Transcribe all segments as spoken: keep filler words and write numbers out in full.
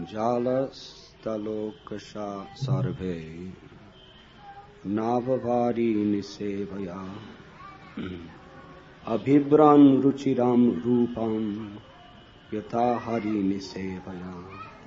Jalastalokasha sarve Navavari nisevaya Abhibran ruchiram rupam Yatahari nisevaya.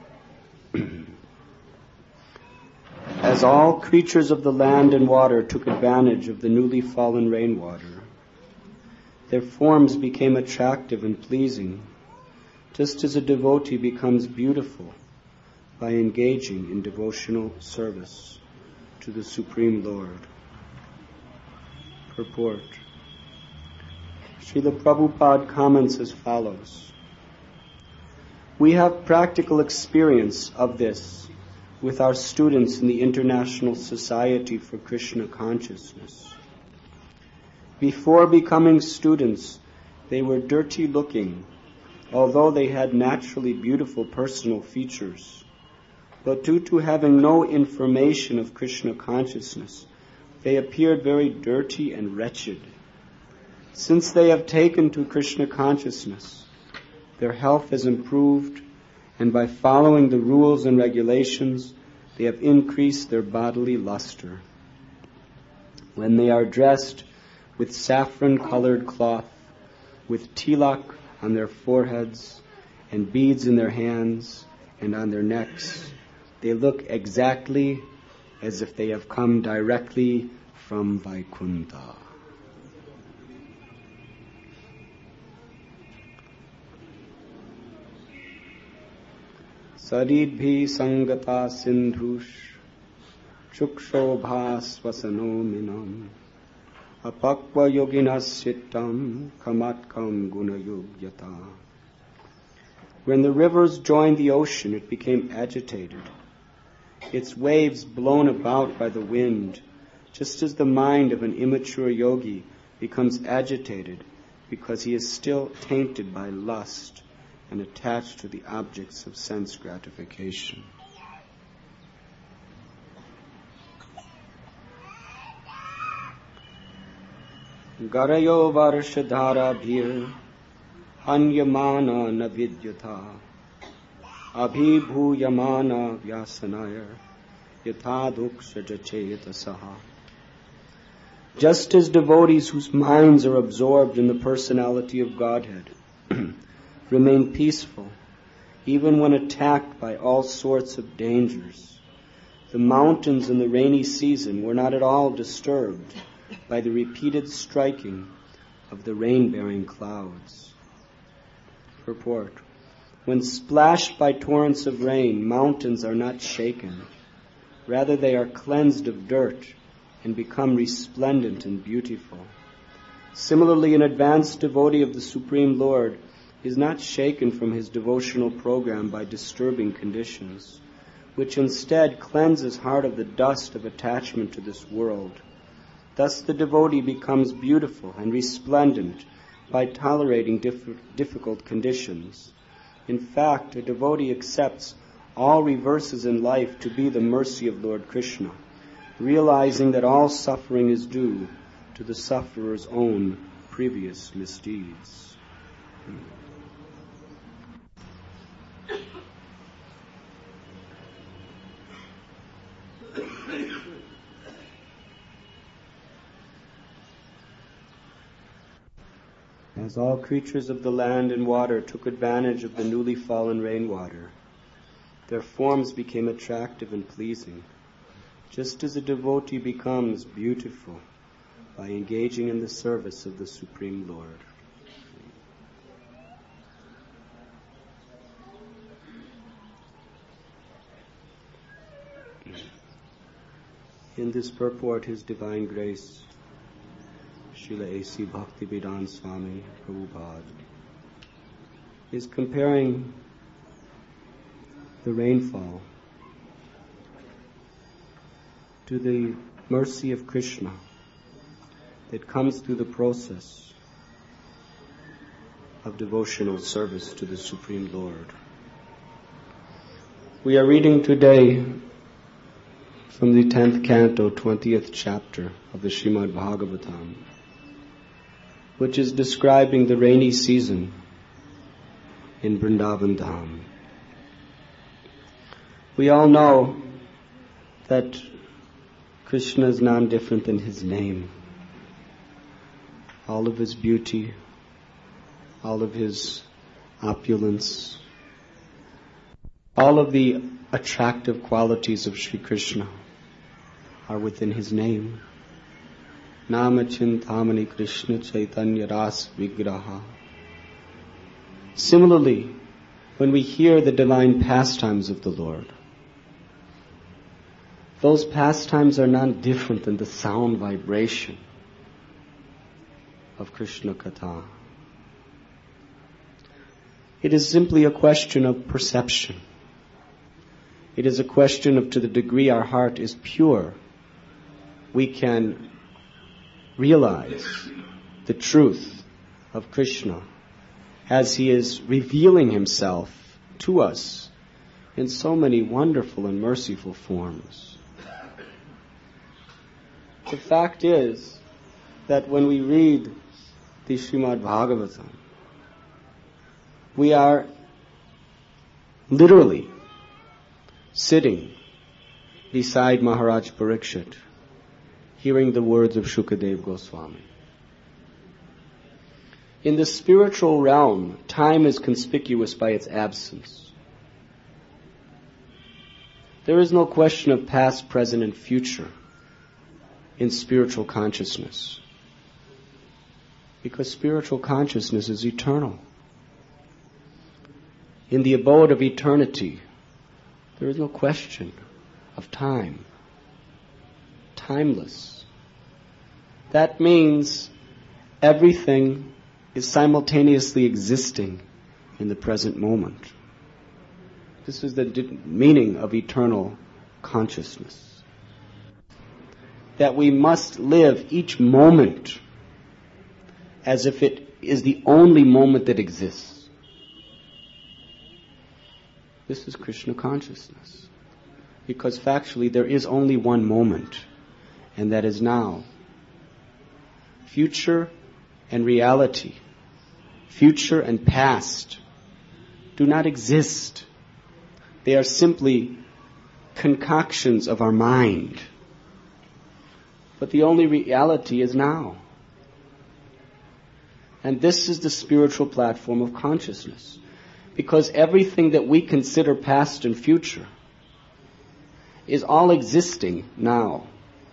As all creatures of the land and water took advantage of the newly fallen rainwater, their forms became attractive and pleasing, just as a devotee becomes beautiful by engaging in devotional service to the Supreme Lord. Purport. Srila Prabhupada comments as follows. We have practical experience of this with our students in the International Society for Krishna Consciousness. Before becoming students, they were dirty looking, although they had naturally beautiful personal features. But due to having no information of Krishna consciousness, they appeared very dirty and wretched. Since they have taken to Krishna consciousness, their health has improved, and by following the rules and regulations, they have increased their bodily luster. When they are dressed with saffron-colored cloth, with tilak on their foreheads, and beads in their hands and on their necks, they look exactly as if they have come directly from Vaikuntha. Saridbhi sangata sindhush chukshobha swasano minam apakva yoginas sittam kamatkam gunayogyata. When the rivers joined the ocean, it became agitated, its waves blown about by the wind, just as the mind of an immature yogi becomes agitated because he is still tainted by lust and attached to the objects of sense gratification. Garayo varshadhara bhir hanyamana navidyatha abhibhuyamana vyasanaya yathaduksha jachetasaha. Just as devotees whose minds are absorbed in the personality of Godhead remain peaceful even when attacked by all sorts of dangers, the mountains in the rainy season were not at all disturbed by the repeated striking of the rain-bearing clouds. Purport. When splashed by torrents of rain, mountains are not shaken. Rather, they are cleansed of dirt and become resplendent and beautiful. Similarly, an advanced devotee of the Supreme Lord is not shaken from his devotional program by disturbing conditions, which instead cleanse his heart of the dust of attachment to this world. Thus the devotee becomes beautiful and resplendent by tolerating diff- difficult conditions. In fact, a devotee accepts all reverses in life to be the mercy of Lord Krishna, realizing that all suffering is due to the sufferer's own previous misdeeds. As all creatures of the land and water took advantage of the newly fallen rainwater, their forms became attractive and pleasing, just as a devotee becomes beautiful by engaging in the service of the Supreme Lord. In this purport, His Divine Grace, Srila A C Bhaktivedanta Swami Prabhupada, is comparing the rainfall to the mercy of Krishna that comes through the process of devotional service to the Supreme Lord. We are reading today from the tenth canto, twentieth chapter of the Srimad Bhagavatam, which is describing the rainy season in Vrindavan Dham. We all know that Krishna is none different than his name. All of his beauty, all of his opulence, all of the attractive qualities of Sri Krishna are within his name. Nama Chintamani Krishna Chaitanya Ras Vigraha. Similarly, when we hear the divine pastimes of the Lord, those pastimes are not different than the sound vibration of Krishna Katha. It is simply a question of perception. It is a question of, to the degree our heart is pure, we can realize the truth of Krishna as he is revealing himself to us in so many wonderful and merciful forms. The fact is that when we read the Srimad Bhagavatam, we are literally sitting beside Maharaj Parikshit, hearing the words of Shukadev Goswami. In the spiritual realm, time is conspicuous by its absence. There is no question of past, present, and future in spiritual consciousness, because spiritual consciousness is eternal. In the abode of eternity, there is no question of time. Timeless. That means everything is simultaneously existing in the present moment. This is the d- meaning of eternal consciousness. That we must live each moment as if it is the only moment that exists. This is Krishna consciousness. Because factually there is only one moment, and that is now. Future and reality, future and past, do not exist. They are simply concoctions of our mind. But the only reality is now. And this is the spiritual platform of consciousness. Because everything that we consider past and future is all existing now.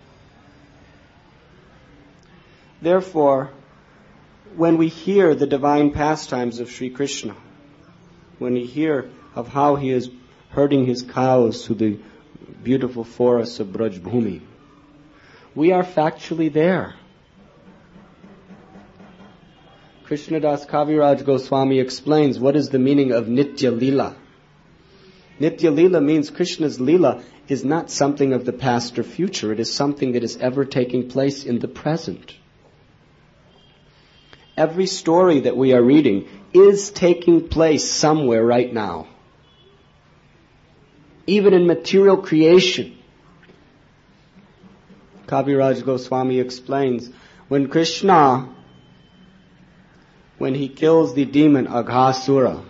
Therefore, when we hear the divine pastimes of Sri Krishna, when we hear of how he is herding his cows through the beautiful forests of Braj Bhumi, we are factually there. Krishnadas Kaviraj Goswami explains what is the meaning of Nitya Lila. Nitya Lila means Krishna's Lila is not something of the past or future. It is something that is ever taking place in the present. Every story that we are reading is taking place somewhere right now. Even in material creation. Kaviraj Goswami explains, when Krishna, when he kills the demon Aghasura,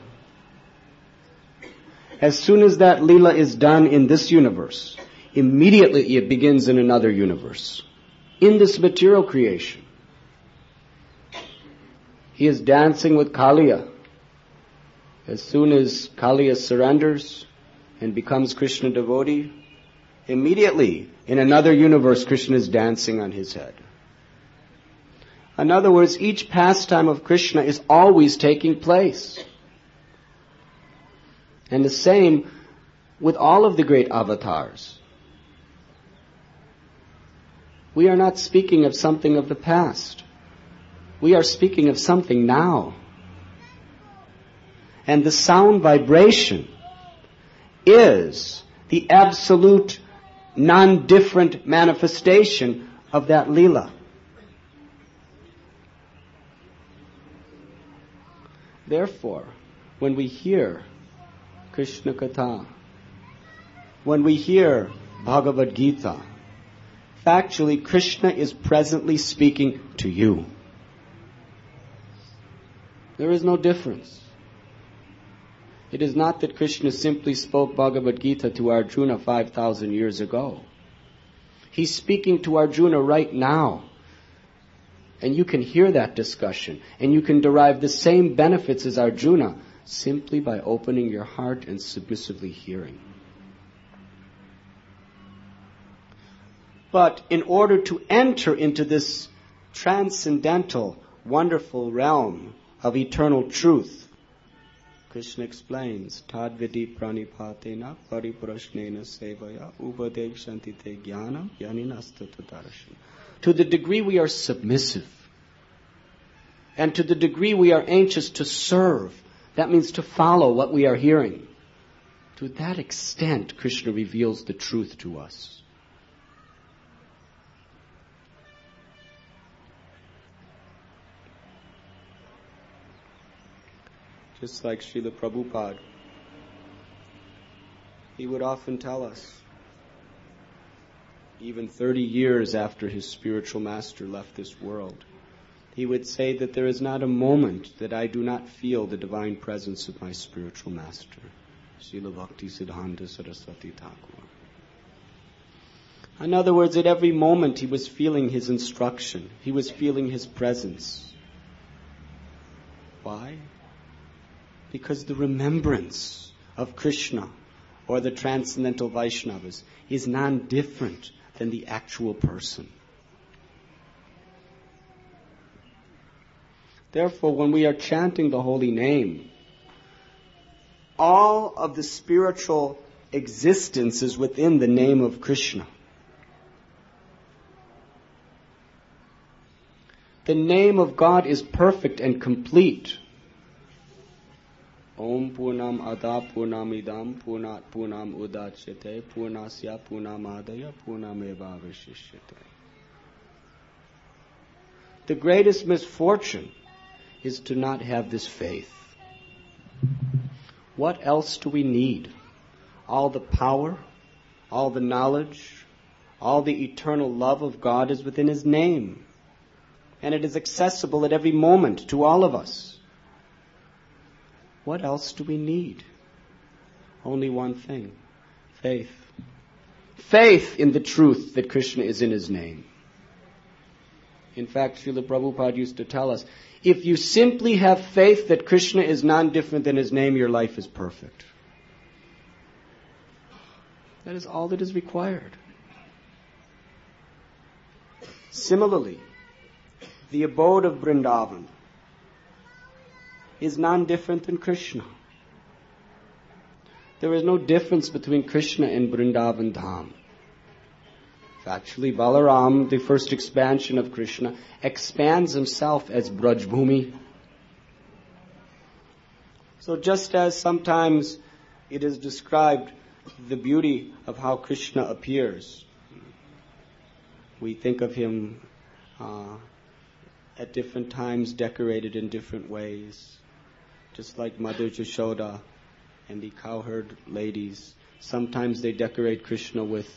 as soon as that Leela is done in this universe, immediately it begins in another universe. In this material creation. He is dancing with Kaliya. As soon as Kaliya surrenders and becomes Krishna devotee, immediately in another universe Krishna is dancing on his head. In other words, each pastime of Krishna is always taking place. And the same with all of the great avatars. We are not speaking of something of the past. We are speaking of something now. And the sound vibration is the absolute non-different manifestation of that Leela. Therefore, when we hear Krishna Katha, when we hear Bhagavad Gita, factually Krishna is presently speaking to you. There is no difference. It is not that Krishna simply spoke Bhagavad Gita to Arjuna five thousand years ago. He's speaking to Arjuna right now. And you can hear that discussion. And you can derive the same benefits as Arjuna simply by opening your heart and submissively hearing. But in order to enter into this transcendental, wonderful realm of eternal truth, Krishna explains, Tadvidi pranipatena pariprashnena sevaya upadekshanti te jnanam yaninastata darashan. To the degree we are submissive, and to the degree we are anxious to serve, that means to follow what we are hearing, to that extent Krishna reveals the truth to us. Just like Srila Prabhupada, he would often tell us, even thirty years after his spiritual master left this world, he would say that there is not a moment that I do not feel the divine presence of my spiritual master, Srila Bhakti Siddhanta Saraswati Thakur. In other words, at every moment he was feeling his instruction. He was feeling his presence. Why? Because the remembrance of Krishna or the transcendental Vaishnavas is non-different than the actual person. Therefore, when we are chanting the holy name, all of the spiritual existence is within the name of Krishna. The name of God is perfect and complete. Om Purnam Ada Purnam Idam Purnat Purnam Udachyate Purnasya Purnamadaya Purnameva Avashishyate. The greatest misfortune is to not have this faith. What else do we need? All the power, all the knowledge, all the eternal love of God is within His name. And it is accessible at every moment to all of us. What else do we need? Only one thing. Faith. Faith in the truth that Krishna is in His name. In fact, Srila Prabhupada used to tell us, if you simply have faith that Krishna is non-different than His name, your life is perfect. That is all that is required. Similarly, the abode of Vrindavan is non-different than Krishna. There is no difference between Krishna and Vrindavan Dham. Actually, Balaram, the first expansion of Krishna, expands himself as Braj Bhumi. So just as sometimes it is described the beauty of how Krishna appears, we think of him uh, at different times decorated in different ways. Just like Mother Jashoda and the cowherd ladies. Sometimes they decorate Krishna with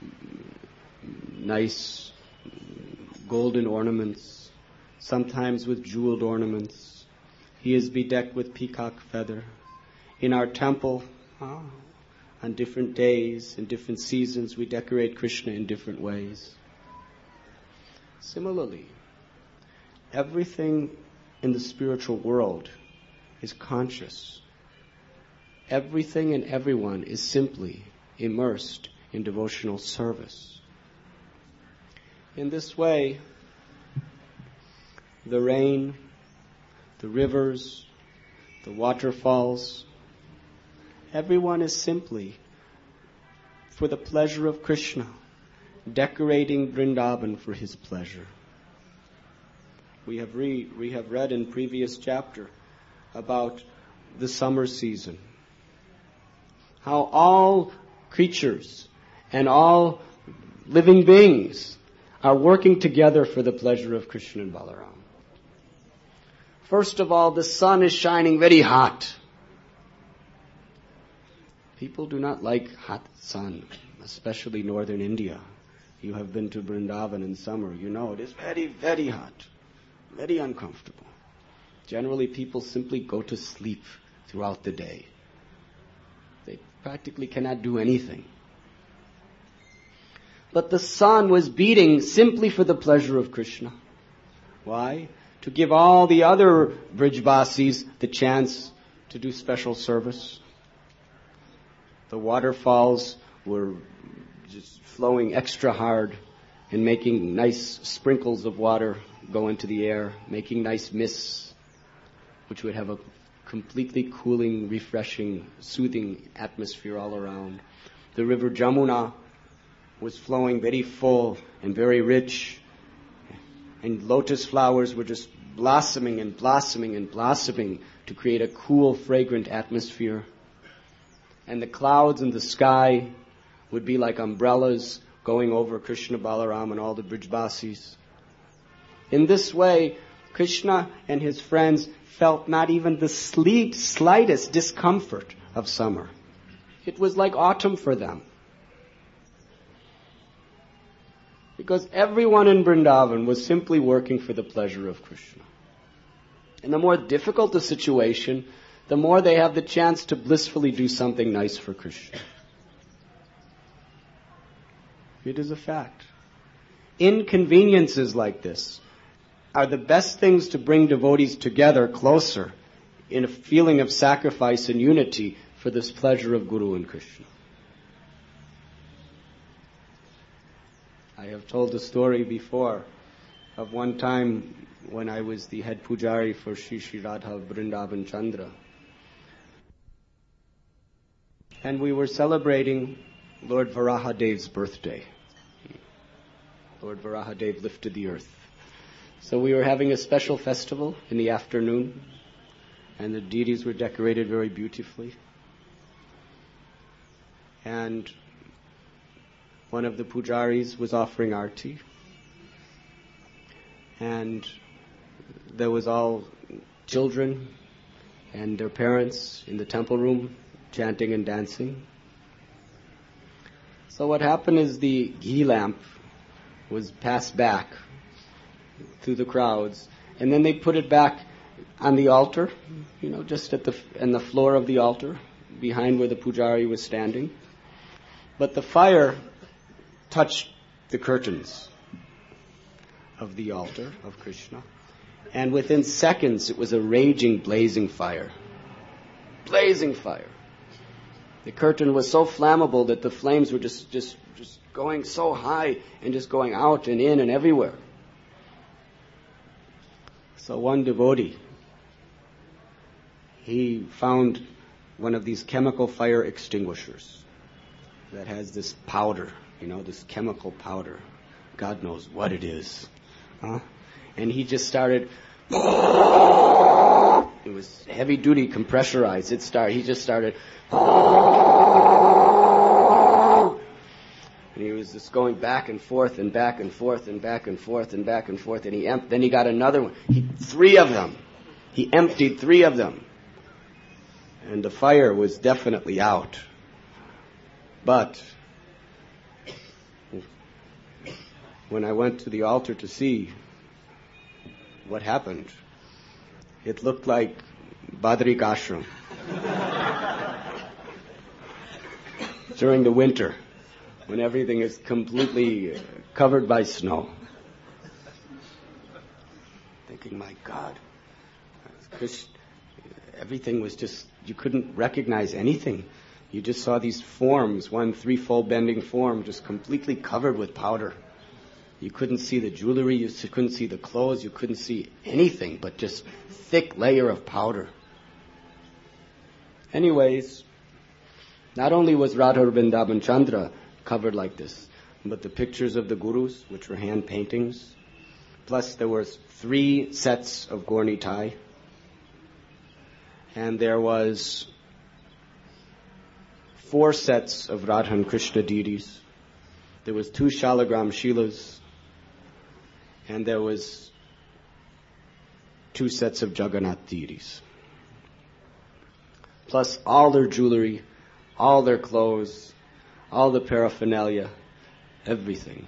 nice golden ornaments, sometimes with jeweled ornaments. He is bedecked with peacock feather. In our temple, oh, on different days, in different seasons, we decorate Krishna in different ways. Similarly, everything in the spiritual world is conscious. Everything and everyone is simply immersed in devotional service. In this way, the rain, the rivers, the waterfalls, everyone is simply for the pleasure of Krishna, decorating Vrindavan for His pleasure. We have, re- we have read in previous chapter about the summer season, how all creatures and all living beings are working together for the pleasure of Krishna and Balaram. First of all, the sun is shining very hot. People do not like hot sun, especially northern India. You have been to Vrindavan in summer, you know it is very, very hot, very uncomfortable. Generally, people simply go to sleep throughout the day. practically cannot do anything. But the sun was beating simply for the pleasure of Krishna. Why? To give all the other Brijbasis the chance to do special service. The waterfalls were just flowing extra hard and making nice sprinkles of water go into the air, making nice mists, which would have a completely cooling, refreshing, soothing atmosphere all around. The river Jamuna was flowing very full and very rich, and lotus flowers were just blossoming and blossoming and blossoming to create a cool, fragrant atmosphere. And the clouds in the sky would be like umbrellas going over Krishna, Balaram, and all the Brijbasis. In this way, Krishna and his friends felt not even the sleet, slightest discomfort of summer. It was like autumn for them. Because everyone in Vrindavan was simply working for the pleasure of Krishna. And the more difficult the situation, the more they have the chance to blissfully do something nice for Krishna. It is a fact. Inconveniences like this are the best things to bring devotees together closer in a feeling of sacrifice and unity for this pleasure of Guru and Krishna. I have told the story before of one time when I was the head pujari for Shri Shri Radha Vrindavan Chandra. And we were celebrating Lord Varahadev's birthday. Lord Varahadev lifted the earth. So we were having a special festival in the afternoon, and the deities were decorated very beautifully. And one of the pujaris was offering arti, and there was all children and their parents in the temple room chanting and dancing. So what happened is the ghee lamp was passed back through the crowds, and then they put it back on the altar, you know, just at the on the floor of the altar, behind where the pujari was standing. But the fire touched the curtains of the altar of Krishna, and within seconds it was a raging, blazing fire. Blazing fire. The curtain was so flammable that the flames were just, just, just going so high and just going out and in and everywhere. So one devotee, he found one of these chemical fire extinguishers that has this powder, you know, this chemical powder. God knows what it is. Huh? And he just started, it was heavy duty, compressurized. It started, he just started, and he was just going back and forth and back and forth and back and forth and back and forth. And he em- then he got another one. He, three of them. He emptied three of them. And the fire was definitely out. But when I went to the altar to see what happened, it looked like Badrik Ashram during the winter, when everything is completely covered by snow. Thinking, my God, everything was just, you couldn't recognize anything. You just saw these forms, one threefold bending form, just completely covered with powder. You couldn't see the jewelry, you couldn't see the clothes, you couldn't see anything but just thick layer of powder. Anyways, not only was Radha Vrindavan Chandra covered like this, but the pictures of the gurus, which were hand paintings, plus there was three sets of Gaur Nitai, and there was four sets of Radha and Krishna deities. There was two Shalagram Shilas, and there was two sets of Jagannath deities. Plus all their jewelry, all their clothes, all the paraphernalia, everything.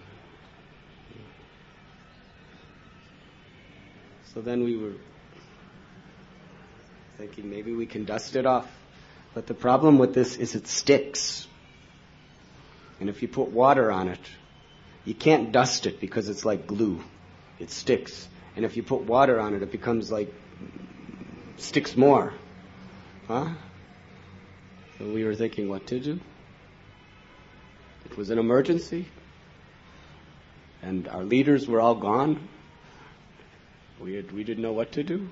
So then we were thinking maybe we can dust it off. But the problem with this is it sticks. And if you put water on it, you can't dust it because it's like glue. It sticks. And if you put water on it, it becomes like, sticks more. Huh? So we were thinking what to do. It was an emergency. And our leaders were all gone. We had, we didn't know what to do.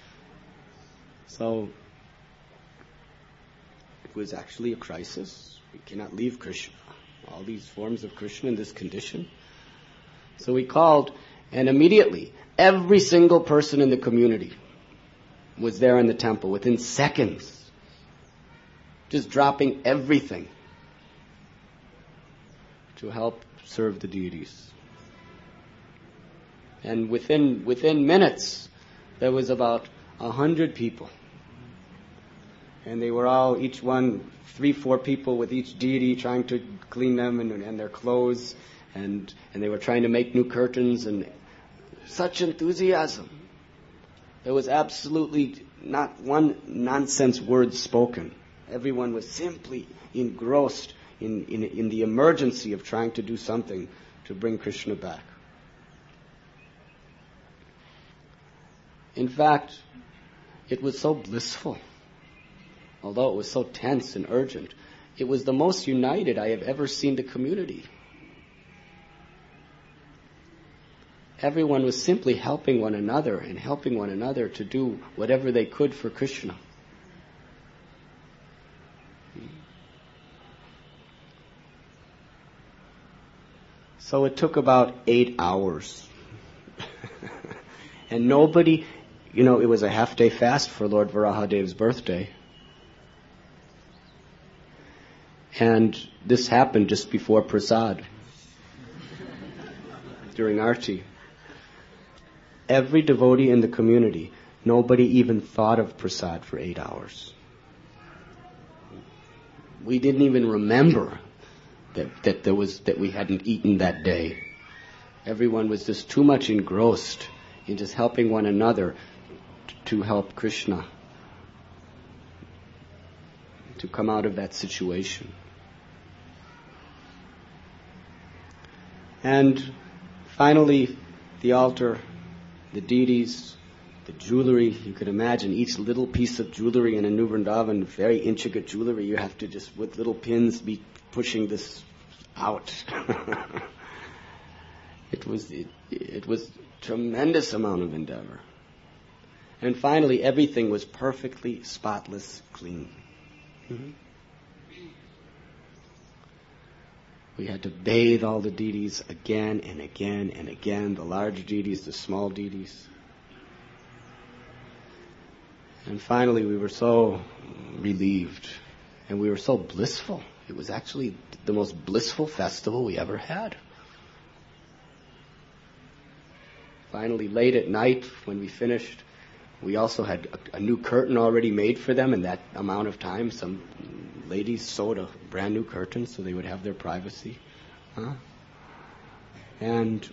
So it was actually a crisis. We cannot leave Krishna. All these forms of Krishna in this condition. So we called, and immediately every single person in the community was there in the temple within seconds. Just dropping everything to help serve the deities. And within within minutes, there was about a hundred people. And they were all, each one, three, four people with each deity trying to clean them and, and their clothes. And, and they were trying to make new curtains and such enthusiasm. There was absolutely not one nonsense word spoken. Everyone was simply engrossed in, in, in the emergency of trying to do something to bring Krishna back. In fact, it was so blissful. Although it was so tense and urgent, it was the most united I have ever seen the community. Everyone was simply helping one another and helping one another to do whatever they could for Krishna. So it took about eight hours. And nobody, you know, it was a half-day fast for Lord Varahadev's birthday. And this happened just before prasad, during Arti. Every devotee in the community, nobody even thought of prasad for eight hours. We didn't even remember that, that there was that we hadn't eaten that day. Everyone was just too much engrossed in just helping one another t- to help Krishna to come out of that situation. And finally, the altar, the deities, the jewelry. You could imagine each little piece of jewelry in a New Vrindavan, very intricate jewelry. You have to just, with little pins, be pushing this out. It was it, it was tremendous amount of endeavor. And finally, everything was perfectly spotless, clean. Mm-hmm. We had to bathe all the deities again and again and again, the large deities, the small deities. And finally, we were so relieved, and we were so blissful. It was actually the most blissful festival we ever had. Finally, late at night, when we finished, we also had a, a new curtain already made for them in that amount of time. Some ladies sewed a brand new curtain so they would have their privacy. Huh? And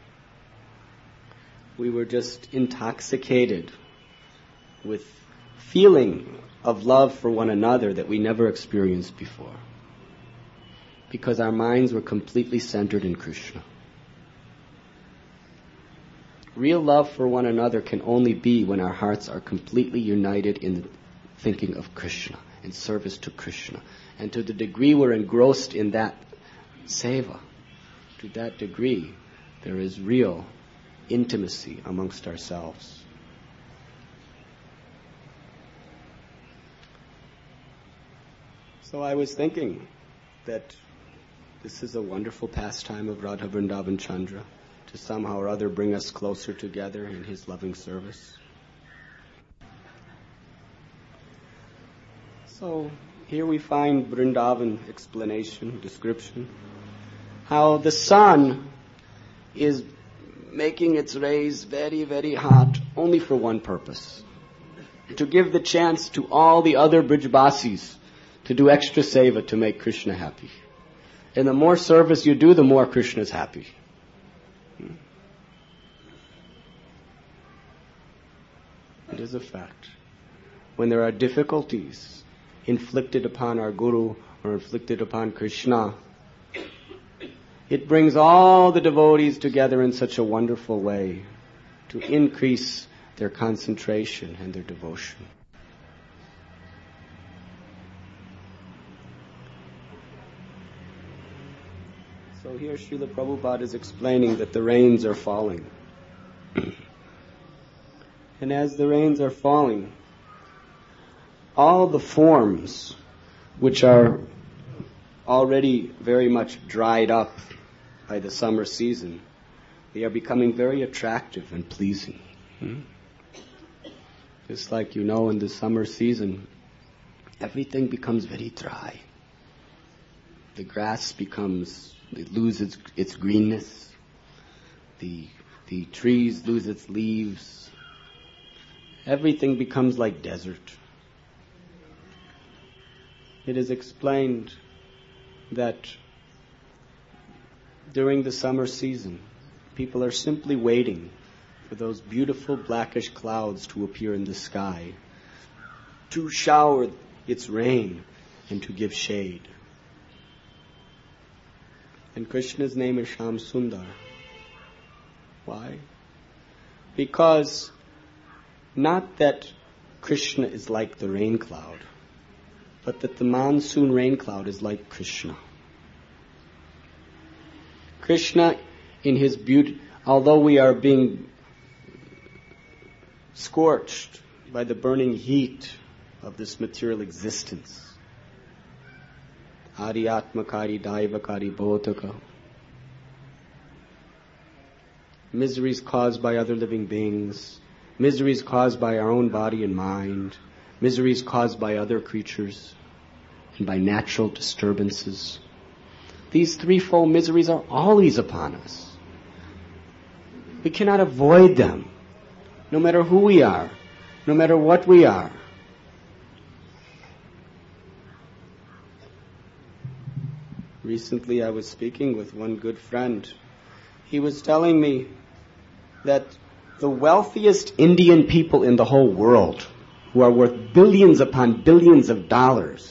we were just intoxicated with feeling of love for one another that we never experienced before. Because our minds were completely centered in Krishna. Real love for one another can only be when our hearts are completely united in the thinking of Krishna, in service to Krishna. And to the degree we're engrossed in that seva, to that degree, there is real intimacy amongst ourselves. So I was thinking that this is a wonderful pastime of Radha Vrindavan Chandra, to somehow or other bring us closer together in his loving service. So here we find Vrindavan explanation, description, how the sun is making its rays very, very hot only for one purpose: to give the chance to all the other Brijbasis to do extra seva to make Krishna happy. And the more service you do, the more Krishna is happy. It is a fact. When there are difficulties inflicted upon our Guru or inflicted upon Krishna. It brings all the devotees together in such a wonderful way to increase their concentration and their devotion. So here Srila Prabhupada is explaining that the rains are falling. And as the rains are falling, all the forms which are already very much dried up by the summer season, they are becoming very attractive and pleasing. Hmm? Just like you know, in the summer season, everything becomes very dry. The grass becomes, it loses its, its greenness. The, the trees lose its leaves. Everything becomes like desert. It is explained that during the summer season, people are simply waiting for those beautiful blackish clouds to appear in the sky, to shower its rain and to give shade. And Krishna's name is Shyam Sundar. Why? Because not that Krishna is like the rain cloud, but that the monsoon rain cloud is like Krishna. Krishna, in his beauty, although we are being scorched by the burning heat of this material existence, Adhyatmakari, Daivakari, Bhautaka, miseries caused by other living beings, miseries caused by our own body and mind, miseries caused by other creatures, and by natural disturbances. These threefold miseries are always upon us. We cannot avoid them, no matter who we are, no matter what we are. Recently I was speaking with one good friend. He was telling me that the wealthiest Indian people in the whole world, who are worth billions upon billions of dollars,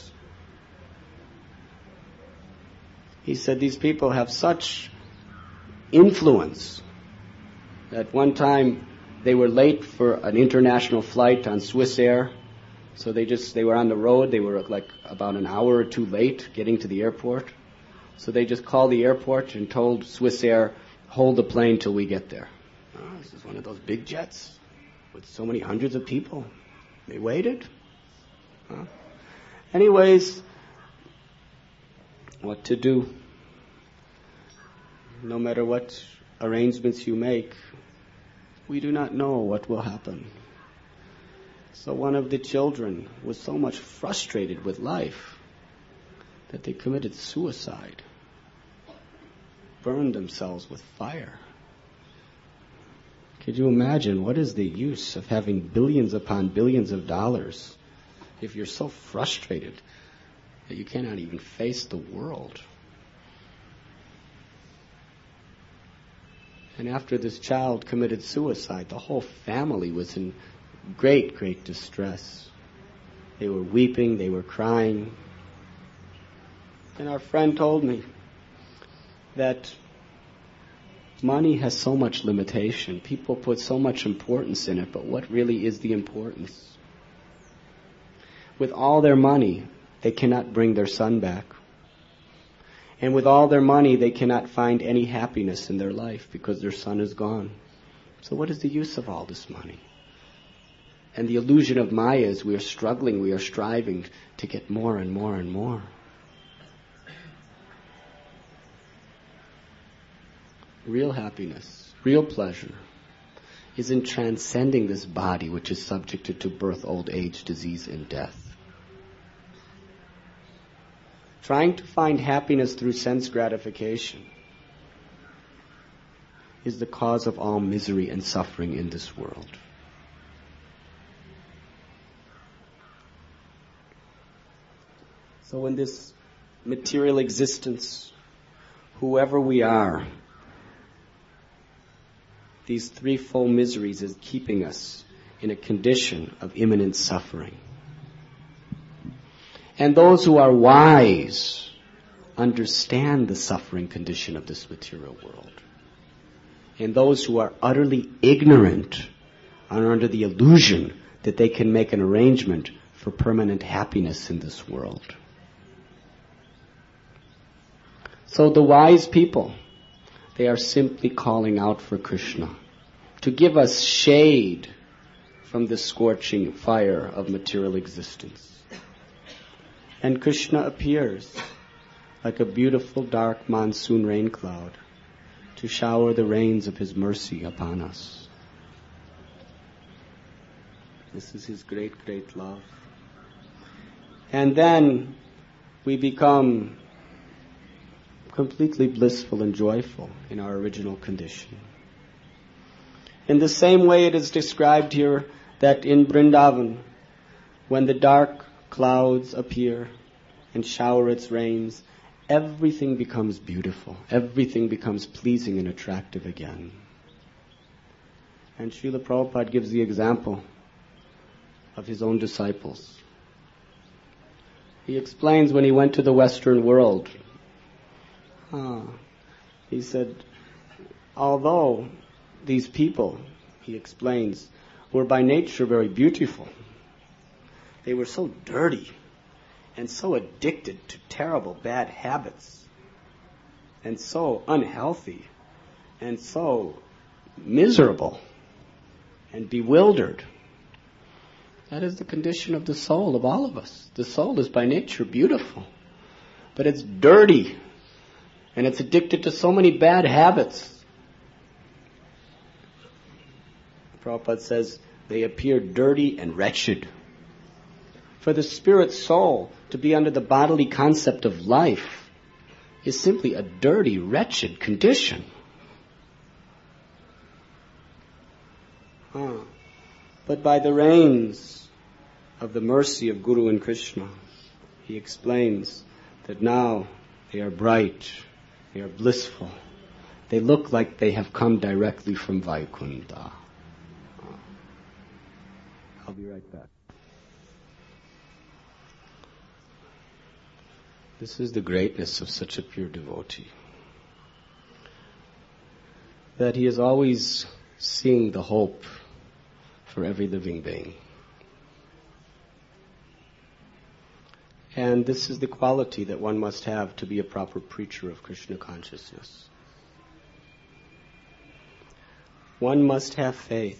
he said these people have such influence that one time they were late for an international flight on Swiss Air. So they just, they were on the road. They were like about an hour or two late getting to the airport. So they just called the airport and told Swiss Air, hold the plane till we get there. Oh, this is one of those big jets with so many hundreds of people. They waited. Huh? Anyways, what to do? No matter what arrangements you make, we do not know what will happen. So one of the children was so much frustrated with life that they committed suicide, burned themselves with fire. Could you imagine what is the use of having billions upon billions of dollars if you're so frustrated that you cannot even face the world? And after this child committed suicide, the whole family was in great, great distress. They were weeping, they were crying. And our friend told me that money has so much limitation. People put so much importance in it, but what really is the importance? With all their money, they cannot bring their son back. And with all their money, they cannot find any happiness in their life because their son is gone. So what is the use of all this money? And the illusion of Maya is we are struggling, we are striving to get more and more and more. Real happiness, real pleasure is in transcending this body which is subjected to birth, old age, disease, and death. Trying to find happiness through sense gratification is the cause of all misery and suffering in this world. So in this material existence, whoever we are, these threefold miseries is keeping us in a condition of imminent suffering. And those who are wise understand the suffering condition of this material world. And those who are utterly ignorant are under the illusion that they can make an arrangement for permanent happiness in this world. So the wise people, they are simply calling out for Krishna to give us shade from the scorching fire of material existence. And Krishna appears like a beautiful dark monsoon rain cloud to shower the rains of his mercy upon us. This is his great, great love. And then we become completely blissful and joyful in our original condition. In the same way it is described here that in Vrindavan, when the dark clouds appear and shower its rains, everything becomes beautiful. Everything becomes pleasing and attractive again. And Srila Prabhupada gives the example of his own disciples. He explains when he went to the Western world, ah, he said, although these people, he explains, were by nature very beautiful, they were so dirty and so addicted to terrible bad habits and so unhealthy and so miserable and bewildered. That is the condition of the soul of all of us. The soul is by nature beautiful, but it's dirty and it's addicted to so many bad habits. Prabhupada says they appear dirty and wretched. For the spirit soul to be under the bodily concept of life is simply a dirty, wretched condition. Huh. But by the rains of the mercy of Guru and Krishna, he explains that now they are bright, they are blissful. They look like they have come directly from Vaikuntha. I'll be right back. This is the greatness of such a pure devotee, that he is always seeing the hope for every living being. And this is the quality that one must have to be a proper preacher of Krishna consciousness. One must have faith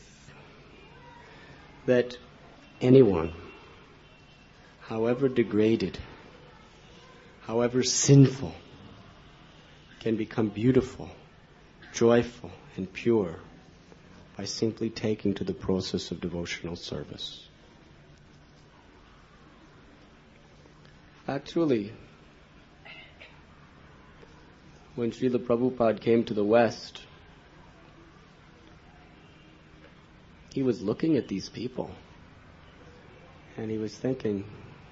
that anyone, however degraded, however sinful, can become beautiful, joyful, and pure by simply taking to the process of devotional service. Actually, when Srila Prabhupada came to the West, he was looking at these people and he was thinking,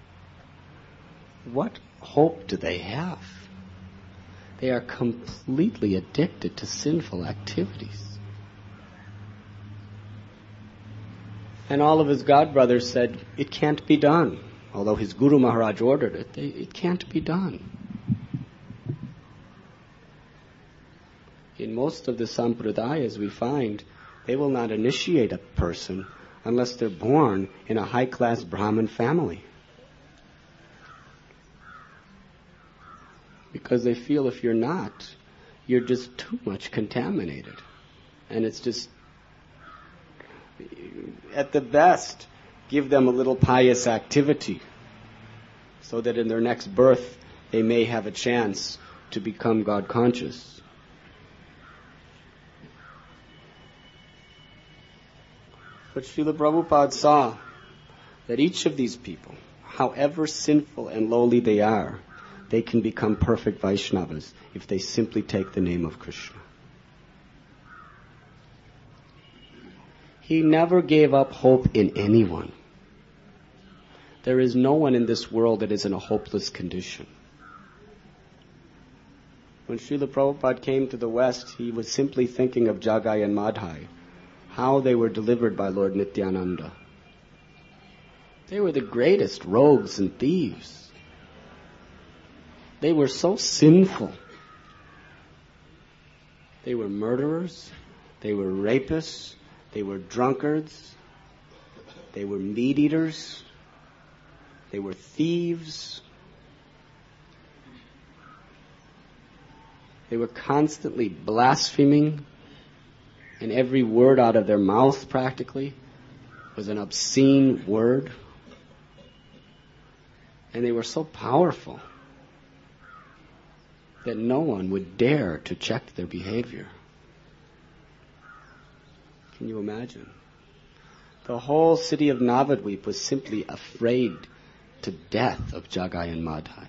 what hope do they have? They are completely addicted to sinful activities. And all of his godbrothers said, it can't be done. Although his Guru Maharaj ordered it, they, it can't be done. In most of the sampradayas we find, they will not initiate a person unless they're born in a high-class Brahmin family. Because they feel if you're not, you're just too much contaminated. And it's just, at the best, give them a little pious activity so that in their next birth they may have a chance to become God conscious. But Srila Prabhupada saw that each of these people, however sinful and lowly they are, they can become perfect Vaishnavas if they simply take the name of Krishna. He never gave up hope in anyone. There is no one in this world that is in a hopeless condition. When Srila Prabhupada came to the West, he was simply thinking of Jagai and Madhai, how they were delivered by Lord Nityananda. They were the greatest rogues and thieves. They were so sinful. They were murderers. They were rapists. They were drunkards. They were meat eaters. They were thieves. They were constantly blaspheming, and every word out of their mouth practically was an obscene word. And they were so powerful that no one would dare to check their behavior. Can you imagine? The whole city of Navadvip was simply afraid to death of Jagai and Madhai.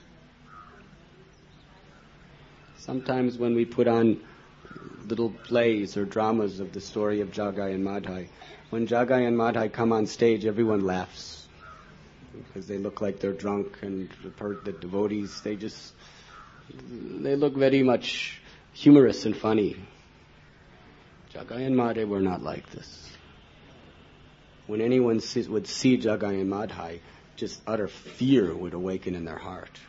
Sometimes when we put on little plays or dramas of the story of Jagai and Madhai, when Jagai and Madhai come on stage, everyone laughs because they look like they're drunk, and the devotees, they just, they look very much humorous and funny. Jagai and Madhai were not like this. When anyone sees, would see Jagai and Madhai, just utter fear would awaken in their heart.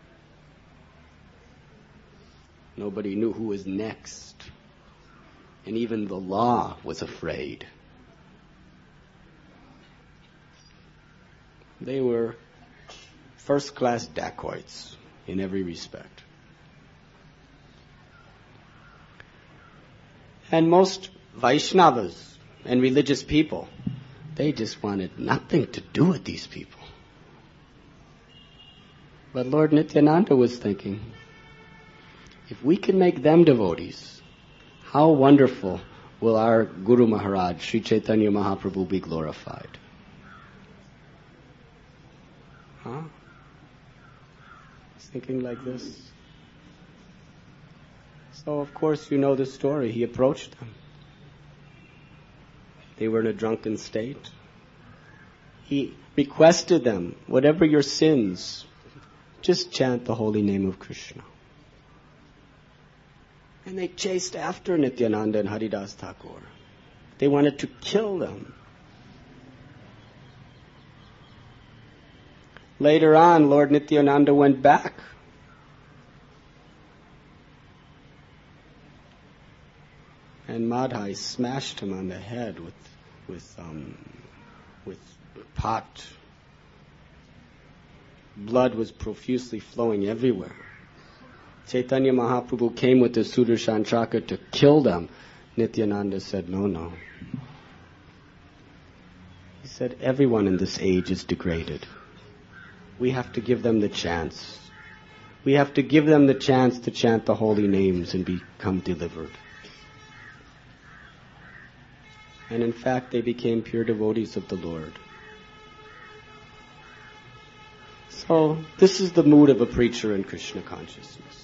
Nobody knew who was next. And even the law was afraid. They were first-class dacoits in every respect. And most Vaishnavas and religious people, they just wanted nothing to do with these people. But Lord Nityananda was thinking, if we can make them devotees, how wonderful will our Guru Maharaj, Sri Chaitanya Mahaprabhu, be glorified? Huh? He's thinking like this. So, of course, you know the story. He approached them. They were in a drunken state. He requested them, whatever your sins, just chant the holy name of Krishna. And they chased after Nityananda and Haridas Thakur. They wanted to kill them. Later on, Lord Nityananda went back. And Madhai smashed him on the head with with um, with pot. Blood was profusely flowing everywhere. Chaitanya Mahaprabhu came with the Sudarshan Chakra to kill them. Nityananda said, no, no. He said, everyone in this age is degraded. We have to give them the chance. We have to give them the chance to chant the holy names and become delivered. And in fact, they became pure devotees of the Lord. So, this is the mood of a preacher in Krishna consciousness.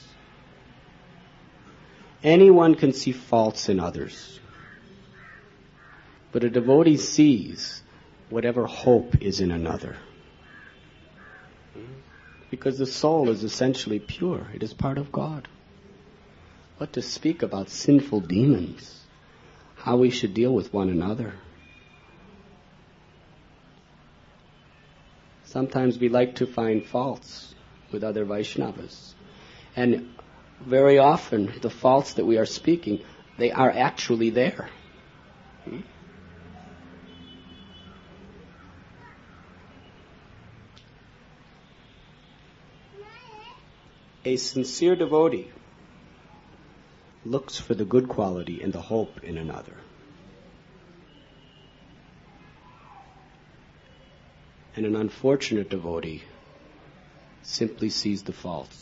Anyone can see faults in others. But a devotee sees whatever hope is in another. Because the soul is essentially pure. It is part of God. What to speak about sinful demons? How we should deal with one another. Sometimes we like to find faults with other Vaishnavas. And very often, the faults that we are speaking, they are actually there. Hmm? A sincere devotee looks for the good quality and the hope in another. And an unfortunate devotee simply sees the faults.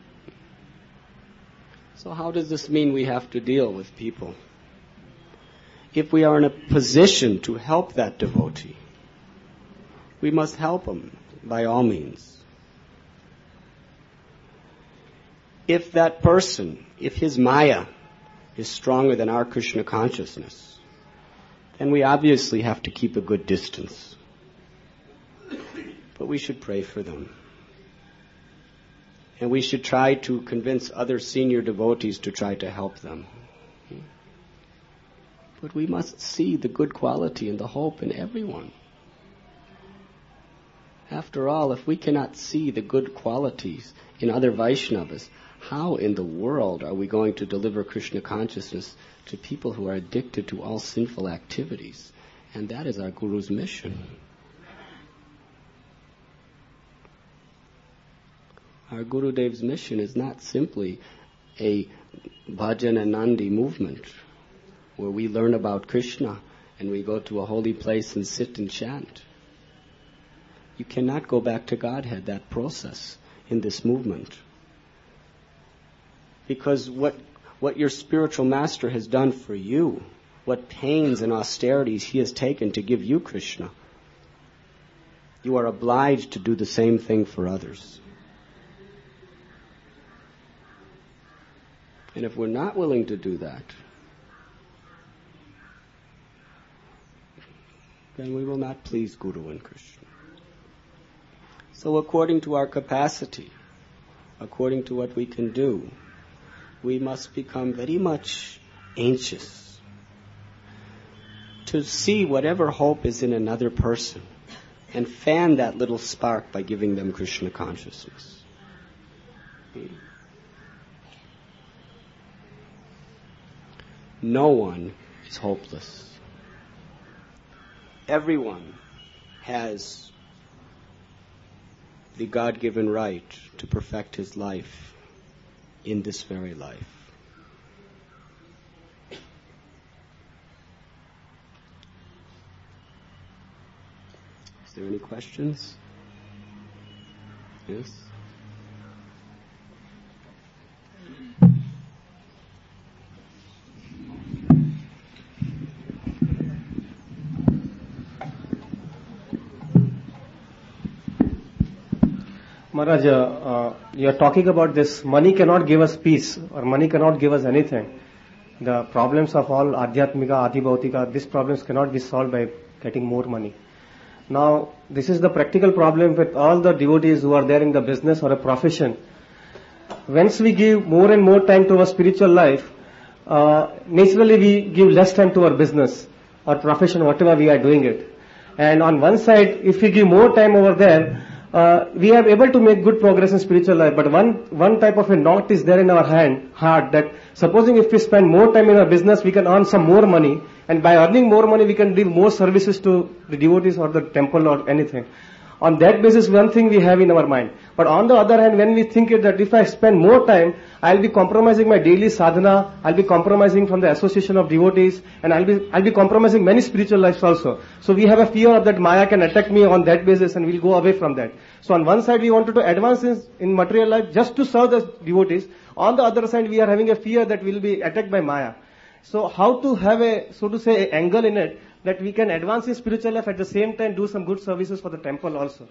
So how does this mean we have to deal with people? If we are in a position to help that devotee, we must help him by all means. If that person, if his Maya is stronger than our Krishna consciousness, then we obviously have to keep a good distance. But we should pray for them. And we should try to convince other senior devotees to try to help them. But we must see the good quality and the hope in everyone. After all, if we cannot see the good qualities in other Vaishnavas, how in the world are we going to deliver Krishna consciousness to people who are addicted to all sinful activities? And that is our Guru's mission. Our Gurudev's mission is not simply a bhajan and nandi movement where we learn about Krishna and we go to a holy place and sit and chant. You cannot go back to Godhead, that process, in this movement. Because what what your spiritual master has done for you, what pains and austerities he has taken to give you Krishna, you are obliged to do the same thing for others. And if we're not willing to do that, then we will not please Guru and Krishna. So according to our capacity, according to what we can do, we must become very much anxious to see whatever hope is in another person and fan that little spark by giving them Krishna consciousness. No one is hopeless. Everyone has the God-given right to perfect his life in this very life. Is there any questions? Yes? Maharaj, uh, uh, you are talking about this, money cannot give us peace, or money cannot give us anything. The problems of all Adhyatmika, Adhibhautika, these problems cannot be solved by getting more money. Now, this is the practical problem with all the devotees who are there in the business or a profession. Once we give more and more time to our spiritual life, uh, naturally we give less time to our business or profession, whatever we are doing it. And on one side, if we give more time over there, Uh, we are able to make good progress in spiritual life, but one one type of a knot is there in our hand, heart, that supposing if we spend more time in our business, we can earn some more money, and by earning more money, we can give more services to the devotees or the temple or anything. On that basis, one thing we have in our mind. But on the other hand, when we think it that if I spend more time, I'll be compromising my daily sadhana, I'll be compromising from the association of devotees, and I'll be I'll be compromising many spiritual lives also. So we have a fear that Maya can attack me on that basis, and we'll go away from that. So on one side, we wanted to advance in, in material life just to serve the devotees. On the other side, we are having a fear that we'll be attacked by Maya. So how to have a, so to say, a angle in it, that we can advance in spiritual life at the same time do some good services for the temple also.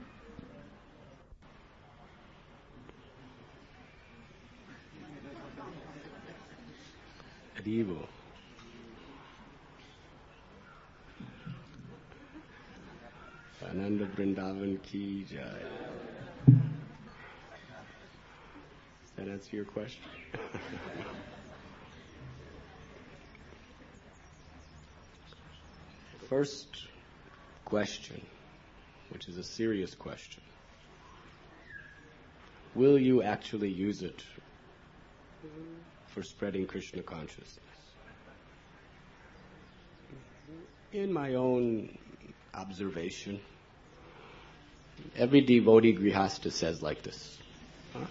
Haribo. Ananda Vrindavan ki jai. Does that answer your question? First question, which is a serious question. Will you actually use it for spreading Krishna consciousness? In my own observation, every devotee grihasta says like this. Huh?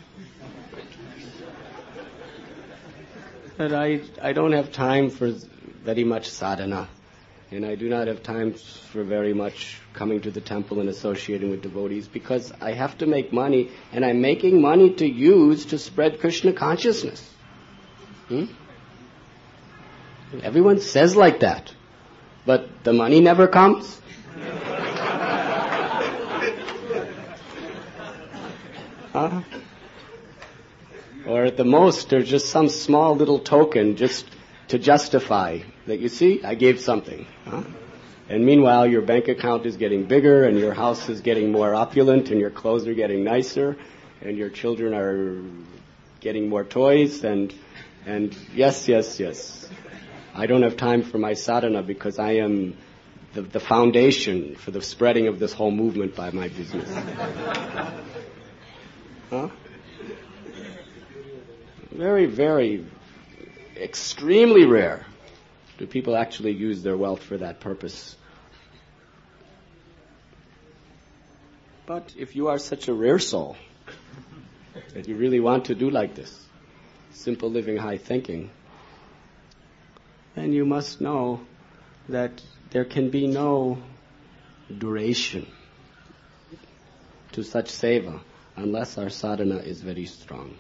But I, I don't have time for very much sadhana. And I do not have time for very much coming to the temple and associating with devotees because I have to make money, and I'm making money to use to spread Krishna consciousness. Hmm? Everyone says like that, but the money never comes. Huh? Or at the most, there's just some small little token just to justify that, you see, I gave something. Huh? And meanwhile, your bank account is getting bigger, and your house is getting more opulent, and your clothes are getting nicer, and your children are getting more toys, and and yes, yes, yes. I don't have time for my sadhana because I am the, the foundation for the spreading of this whole movement by my business. Huh? Very, very, extremely rare do people actually use their wealth for that purpose. But if you are such a rare soul that you really want to do like this, simple living, high thinking, then you must know that there can be no duration to such seva unless our sadhana is very strong.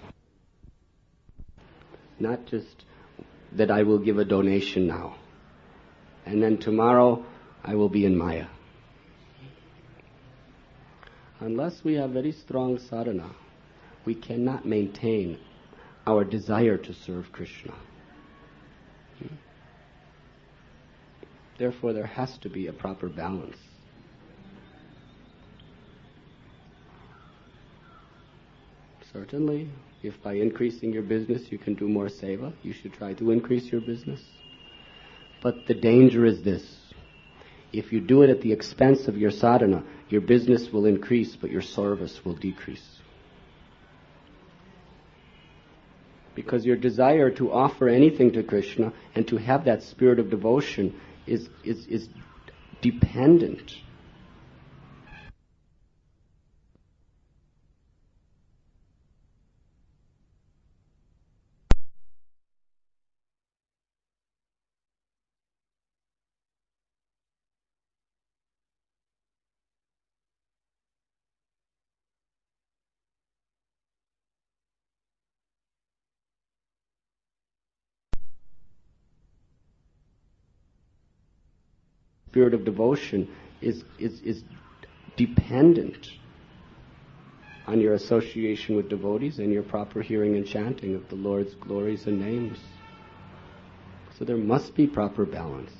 Not just that I will give a donation now, and then tomorrow I will be in Maya. Unless we have very strong sadhana, we cannot maintain our desire to serve Krishna. Therefore, there has to be a proper balance. Certainly, if by increasing your business you can do more seva, you should try to increase your business. But the danger is this. If you do it at the expense of your sadhana, your business will increase, but your service will decrease. Because your desire to offer anything to Krishna and to have that spirit of devotion is, is, is dependent spirit of devotion is, is, is dependent on your association with devotees and your proper hearing and chanting of the Lord's glories and names. So there must be proper balance.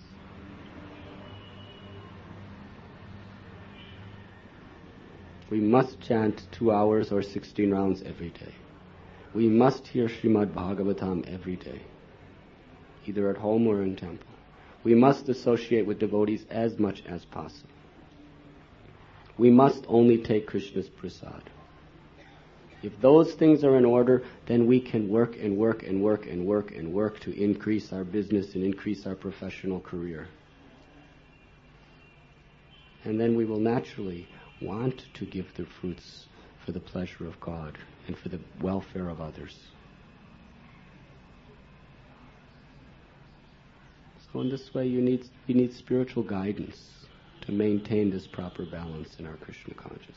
We must chant two hours or sixteen rounds every day. We must hear Srimad Bhagavatam every day, either at home or in temple. We must associate with devotees as much as possible. We must only take Krishna's prasad. If those things are in order, then we can work and work and work and work and work to increase our business and increase our professional career. And then we will naturally want to give the fruits for the pleasure of God and for the welfare of others. So in this way, you need you need spiritual guidance to maintain this proper balance in our Krishna consciousness.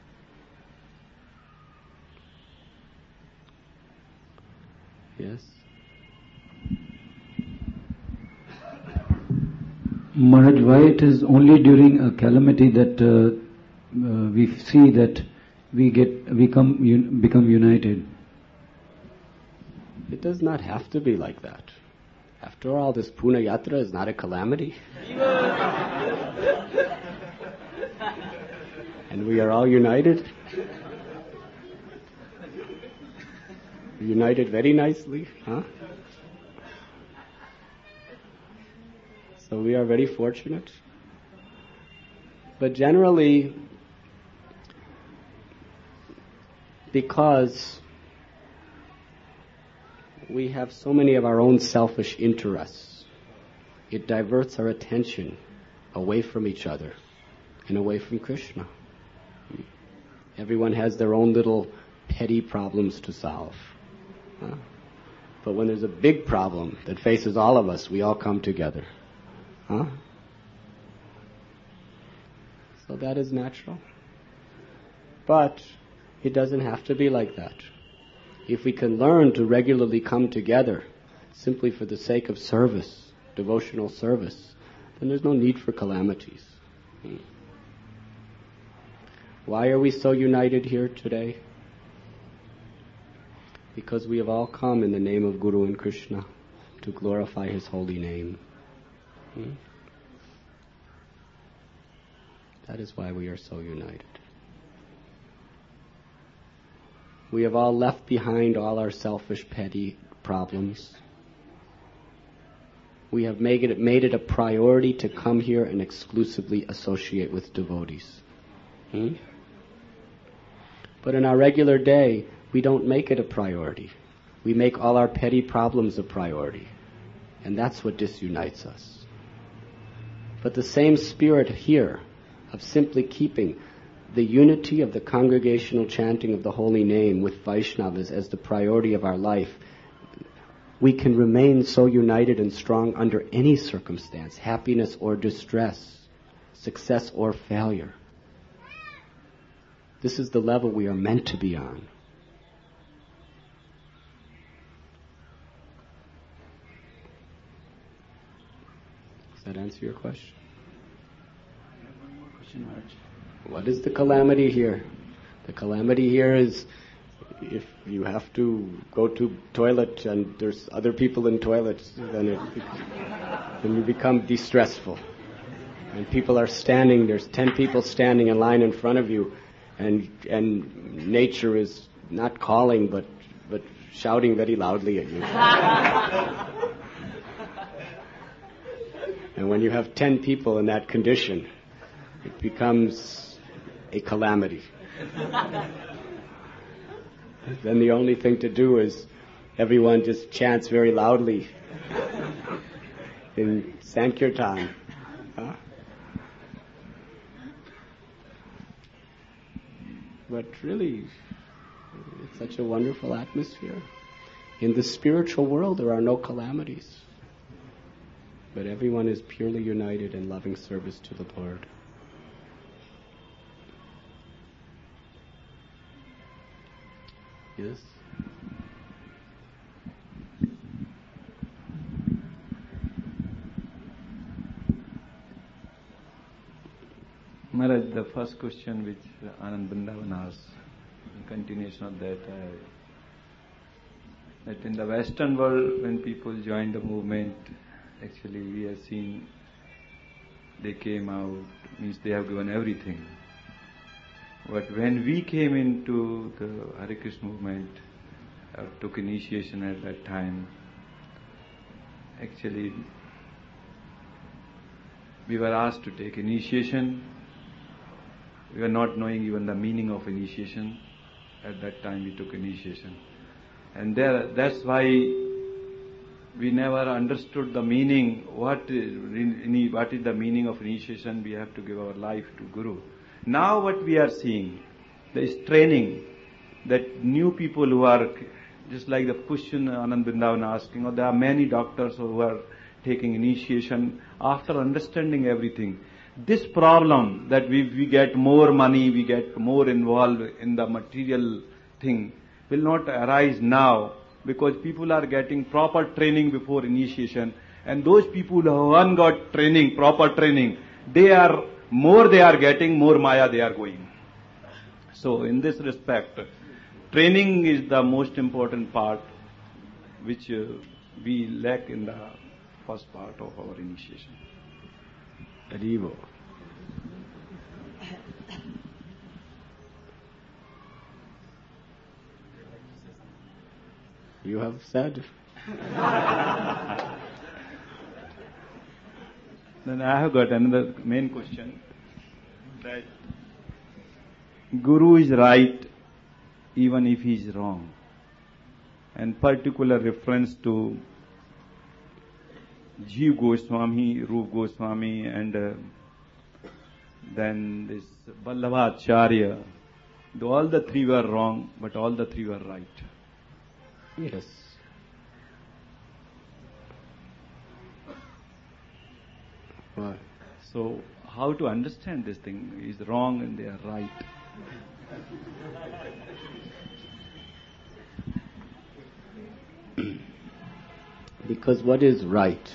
Yes? Maharaj, why it is only during a calamity that uh, uh, we see that we get we come un- become united? It does not have to be like that. After all, this Puna Yatra is not a calamity. And we are all united. United very nicely, huh? So we are very fortunate. But generally, because we have so many of our own selfish interests, it diverts our attention away from each other and away from Krishna. Everyone has their own little petty problems to solve. Huh? But when there's a big problem that faces all of us, we all come together. Huh? So that is natural. But it doesn't have to be like that. If we can learn to regularly come together simply for the sake of service, devotional service, then there's no need for calamities. Hmm. Why are we so united here today? Because we have all come in the name of Guru and Krishna to glorify His holy name. Hmm? That is why we are so united. We have all left behind all our selfish, petty problems. we have made it, made it a priority to come here and exclusively associate with devotees. Hmm? But in our regular day, we don't make it a priority. We make all our petty problems a priority. And that's what disunites us. But the same spirit here of simply keeping the unity of the congregational chanting of the holy name with Vaishnavas as the priority of our life, we can remain so united and strong under any circumstance, happiness or distress, success or failure. This is the level we are meant to be on. Does that answer your question? One more question, Maharaj. What is the calamity here? The calamity here is if you have to go to toilet and there's other people in toilets, then it then you become distressful. And people are standing, there's ten people standing in line in front of you, and and nature is not calling but but shouting very loudly at you. And when you have ten people in that condition, it becomes a calamity. Then the only thing to do is everyone just chants very loudly in Sankirtan. Huh? But really, it's such a wonderful atmosphere. In the spiritual world, there are no calamities. But everyone is purely united in loving service to the Lord. Yes? Maharaj, the first question which Anand Vrindavan asked, in continuation of that, uh, that in the Western world, when people join the movement, actually we have seen they came out, means they have given everything. But when we came into the Hare Krishna movement, uh, took initiation at that time, actually we were asked to take initiation. We were not knowing even the meaning of initiation. At that time we took initiation. And there, that's why we never understood the meaning, what is, what is the meaning of initiation. We have to give our life to Guru. Now what we are seeing, there is training, that new people who are, just like the question Anand Vrindavan asking, or there are many doctors who are taking initiation after understanding everything. This problem that we, we get more money, we get more involved in the material thing will not arise now, because people are getting proper training before initiation, and those people who haven't got training, proper training, they are more they are getting, more Maya they are going. So in this respect, training is the most important part which uh, we lack in the first part of our initiation. Haribo. You have said. Then I have got another main question, that Guru is right even if he is wrong, and particular reference to Jiva Goswami, Rupa Goswami, and uh, then this Vallabhacharya. All the three were wrong, but all the three were right. Yes. What? So how to understand this thing? Is wrong and they are right. Because what is right?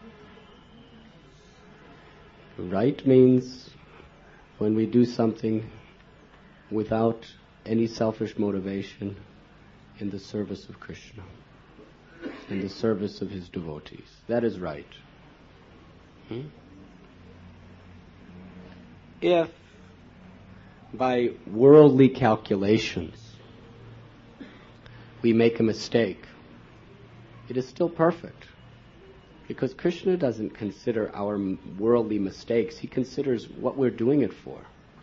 Right means when we do something without any selfish motivation in the service of Krishna, in the service of his devotees. That is right. Hmm? If by worldly calculations we make a mistake, it is still perfect. Because Krishna doesn't consider our worldly mistakes. He considers what we're doing it for.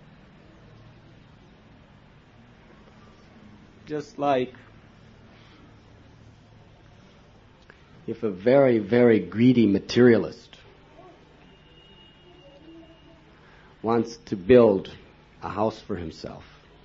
Just like if a very, very greedy materialist wants to build a house for himself,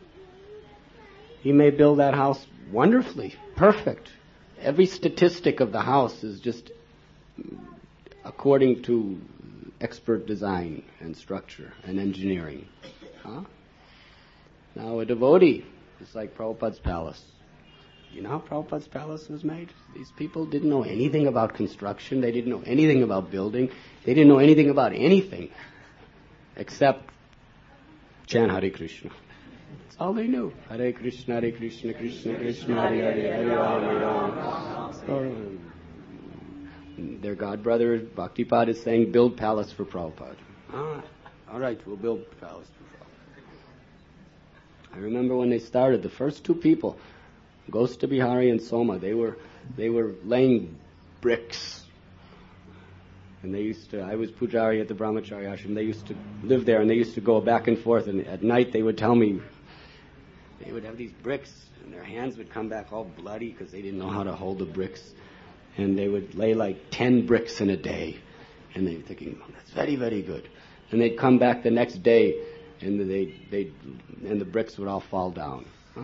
he may build that house wonderfully, perfect. Every statistic of the house is just according to expert design and structure and engineering. Huh? Now a devotee, it's like Prabhupada's palace. You know how Prabhupada's palace was made? These people didn't know anything about construction. They didn't know anything about building. They didn't know anything about anything except chant Hare Krishna. That's all they knew. Hare Krishna, Hare Krishna, Krishna Krishna, Hare Hare, Hare Ram, Hare Ram. So, their god brother Bhaktipad is saying, build palace for Prabhupada. Ah, all right, we'll build palace for Prabhupada. I remember when they started, the first two people, Gosta Bihari and Soma, they were they were laying bricks. And they used to, I was Pujari at the Brahmachari ashram, they used to live there and they used to go back and forth, and at night they would tell me, they would have these bricks and their hands would come back all bloody because they didn't know how to hold the bricks. And they would lay like ten bricks in a day. And they were thinking, oh, that's very, very good. And they'd come back the next day and they they and the bricks would all fall down. Huh?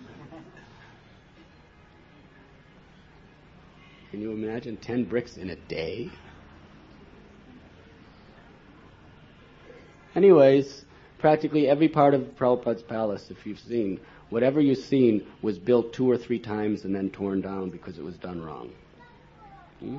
Can you imagine ten bricks in a day? Anyways, practically every part of Prabhupada's palace, if you've seen, whatever you've seen was built two or three times and then torn down because it was done wrong. Hmm?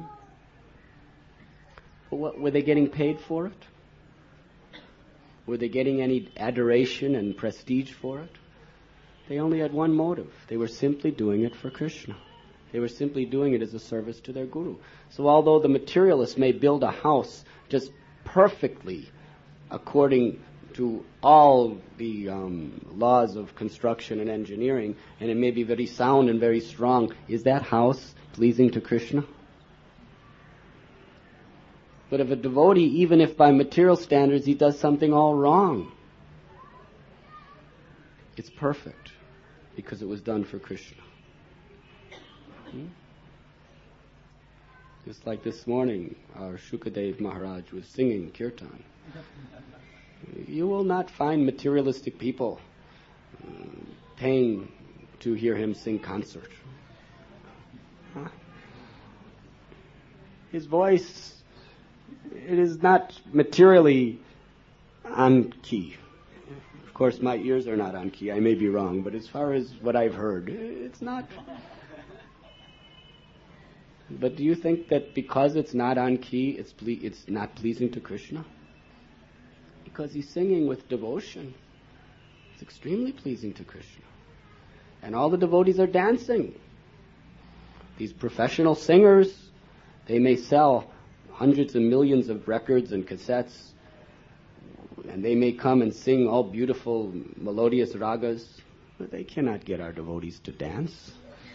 But what, were they getting paid for it? Were they getting any adoration and prestige for it? They only had one motive. They were simply doing it for Krishna. They were simply doing it as a service to their guru. So although the materialist may build a house just perfectly according to all the um, laws of construction and engineering, and it may be very sound and very strong, is that house pleasing to Krishna? But if a devotee, even if by material standards he does something all wrong, it's perfect because it was done for Krishna. Hmm? Just like this morning, our Shukadev Maharaj was singing kirtan. You will not find materialistic people uh, paying to hear him sing concert. Huh? His voice, it is not materially on key. Of course, my ears are not on key. I may be wrong, but as far as what I've heard, it's not. But do you think that because it's not on key, it's ple- it's not pleasing to Krishna? Because he's singing with devotion. It's extremely pleasing to Krishna. And all the devotees are dancing. These professional singers, they may sell hundreds of millions of records and cassettes, and they may come and sing all beautiful melodious ragas, but they cannot get our devotees to dance.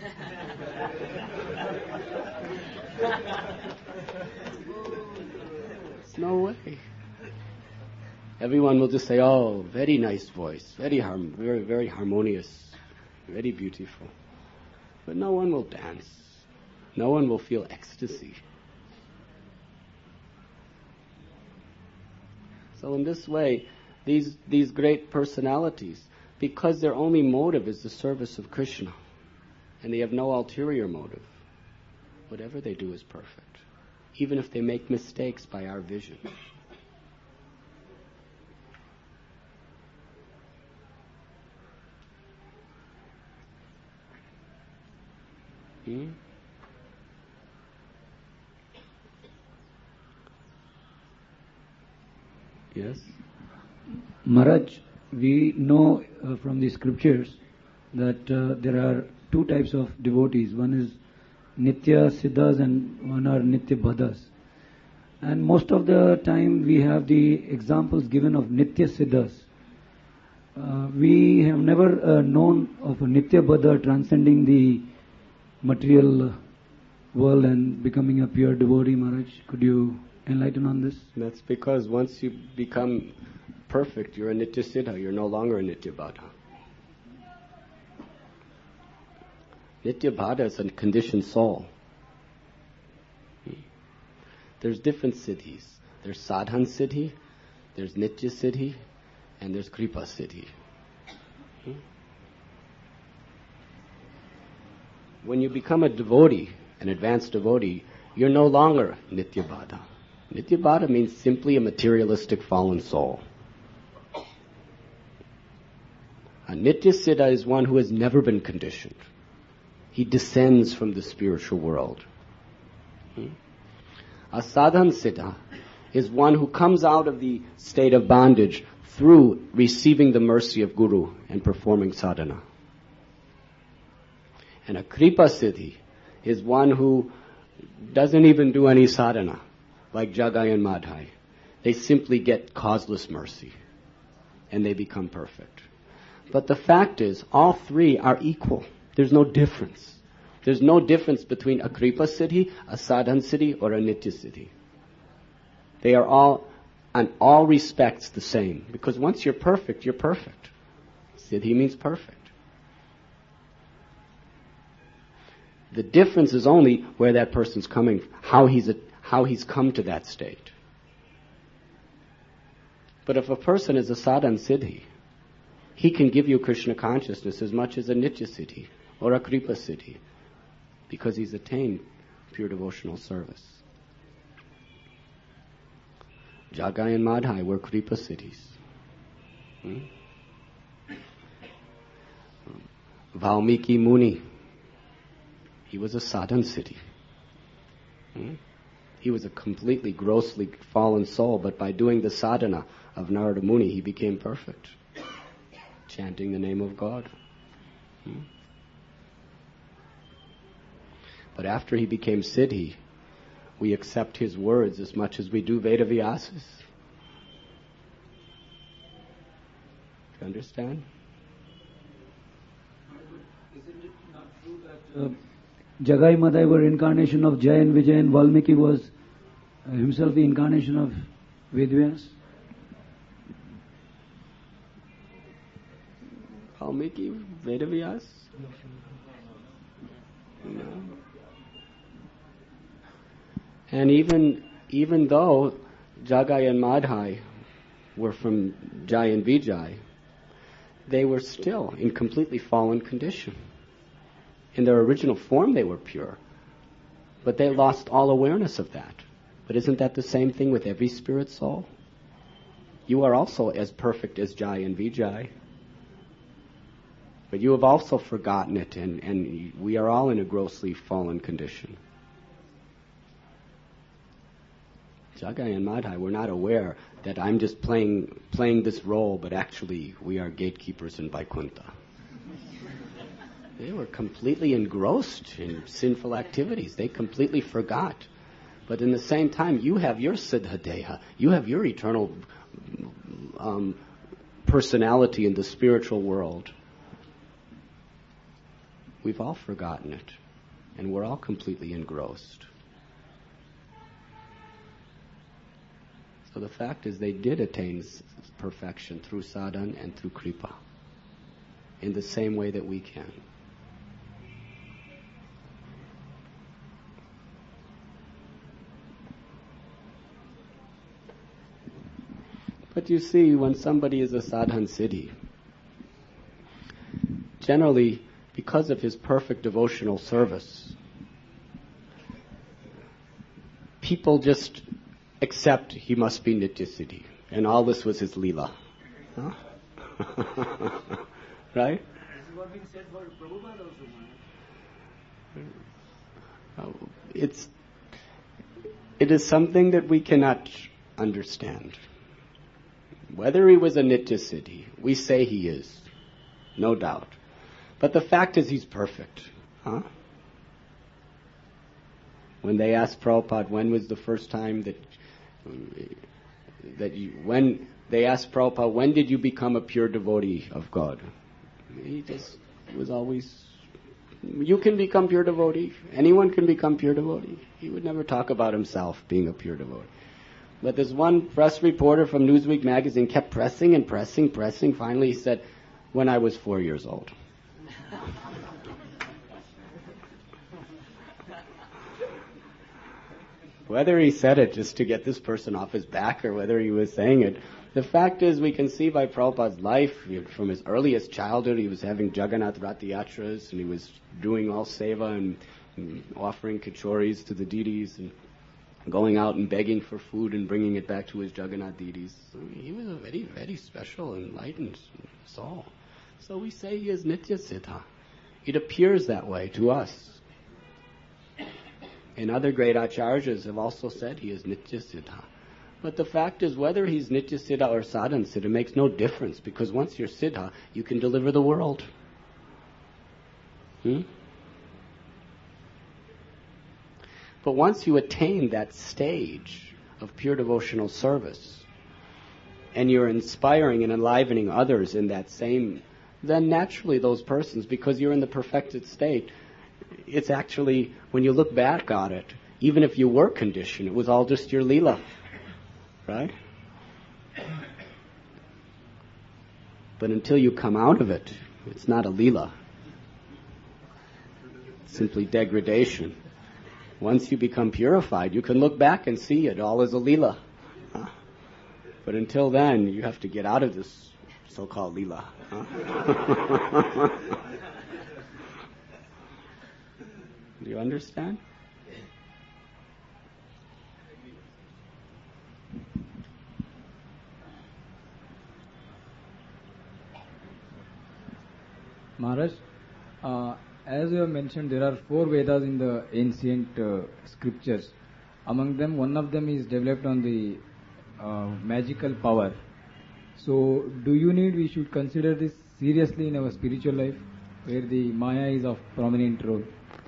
There's no way. Everyone will just say, oh, very nice voice, very harm- very, very harmonious, very beautiful. But no one will dance. No one will feel ecstasy. So in this way, these these great personalities, because their only motive is the service of Krishna, and they have no ulterior motive, whatever they do is perfect, even if they make mistakes by our vision. Hmm? Yes? Maharaj, we know uh, from the scriptures that uh, there are two types of devotees. One is Nitya Siddhas and one are Nitya Bhadas. And most of the time we have the examples given of Nitya Siddhas. Uh, we have never uh, known of a Nitya Bhada transcending the material world and becoming a pure devotee, Maharaj? Could you enlighten on this? That's because once you become perfect, you're a Nitya Siddha, you're no longer a Nitya Baddha. Nitya Baddha is a conditioned soul. There's different siddhis. There's Sadhan Siddhi, there's Nitya Siddhi, and there's Kripa Siddhi. When you become a devotee, an advanced devotee, you're no longer Nitya Baddha. Nitya Baddha means simply a materialistic fallen soul. A Nitya Siddha is one who has never been conditioned. He descends from the spiritual world. Hmm? A Sadhan Siddha is one who comes out of the state of bondage through receiving the mercy of Guru and performing sadhana. And a Kripa Siddhi is one who doesn't even do any sadhana, like Jagai and Madhai. They simply get causeless mercy, and they become perfect. But the fact is, all three are equal. There's no difference. There's no difference between a Kripa Siddhi, a Sadhan Siddhi, or a Nitya Siddhi. They are all, in all respects, the same. Because once you're perfect, you're perfect. Siddhi means perfect. The difference is only where that person's coming, how he's a, how he's come to that state. But if a person is a Sadhan Siddhi, he can give you Krishna consciousness as much as a Nitya Siddhi or a Kripa Siddhi, because he's attained pure devotional service. Jagai and Madhai were Kripa Siddhis. Hmm? Valmiki Muni, he was a Sadhan Siddhi. Hmm? He was a completely grossly fallen soul, but by doing the sadhana of Narada Muni, he became perfect, chanting the name of God. Hmm? But after he became Siddhi, we accept his words as much as we do Veda Vyasas. Do you understand? Isn't it not true that uh, Jagai Madhai were incarnation of Jai and Vijay, and Valmiki was uh, himself the incarnation of Vedvyas? Valmiki, Veda Vyas? No. And even even though Jagai and Madhai were from Jai and Vijay, they were still in completely fallen condition. In their original form they were pure, but they lost all awareness of that. But isn't that the same thing with every spirit soul? You are also as perfect as Jai and Vijay, but you have also forgotten it, and, and we are all in a grossly fallen condition. Jagai and Madhai were not aware that I'm just playing playing this role, but actually we are gatekeepers in Vaikuntha. They were completely engrossed in sinful activities. They completely forgot. But in the same time, you have your Siddha Deha. You have your eternal um, personality in the spiritual world. We've all forgotten it, and we're all completely engrossed. So the fact is, they did attain perfection through sadhan and through kripa, in the same way that we can. But you see, when somebody is a sadhan siddhi, generally, because of his perfect devotional service, people just accept he must be Nitya Siddhi. And all this was his Leela. Huh? Right? This is what being said for Prabhupada also. It's, it is something that we cannot understand. Whether he was a Nitya Siddhi, we say he is, no doubt. But the fact is he's perfect. Huh? When they asked Prabhupada when was the first time that that you, when they asked Prabhupada, when did you become a pure devotee of God? He just was always You can become pure devotee. Anyone can become pure devotee. He would never talk about himself being a pure devotee. But this one press reporter from Newsweek magazine kept pressing and pressing, pressing. Finally he said, when I was four years old. Whether he said it just to get this person off his back or whether he was saying it, the fact is we can see by Prabhupada's life, from his earliest childhood, he was having Jagannath Ratiyatras and he was doing all seva and, and offering kachoris to the deities and going out and begging for food and bringing it back to his Jagannath deities. So he was a very, very special, enlightened soul. So we say he is Nitya Siddha. It appears that way to us. And other great acharyas have also said he is Nitya Siddha. But the fact is, whether he's Nitya Siddha or Sadhana Siddha makes no difference, because once you're Siddha, you can deliver the world. Hmm? But once you attain that stage of pure devotional service, and you're inspiring and enlivening others in that same, then naturally those persons, because you're in the perfected state, it's actually, when you look back on it, even if you were conditioned, it was all just your Leela. Right? But until you come out of it, it's not a Leela. It's simply degradation. Once you become purified, you can look back and see it all as a Leela. Huh? But until then, you have to get out of this so-called Leela. Huh? Do you understand? Maharaj, uh, as you have mentioned, there are four Vedas in the ancient uh, scriptures. Among them, one of them is developed on the uh, magical power. So, do you need, we should consider this seriously in our spiritual life, where the Maya is of prominent role?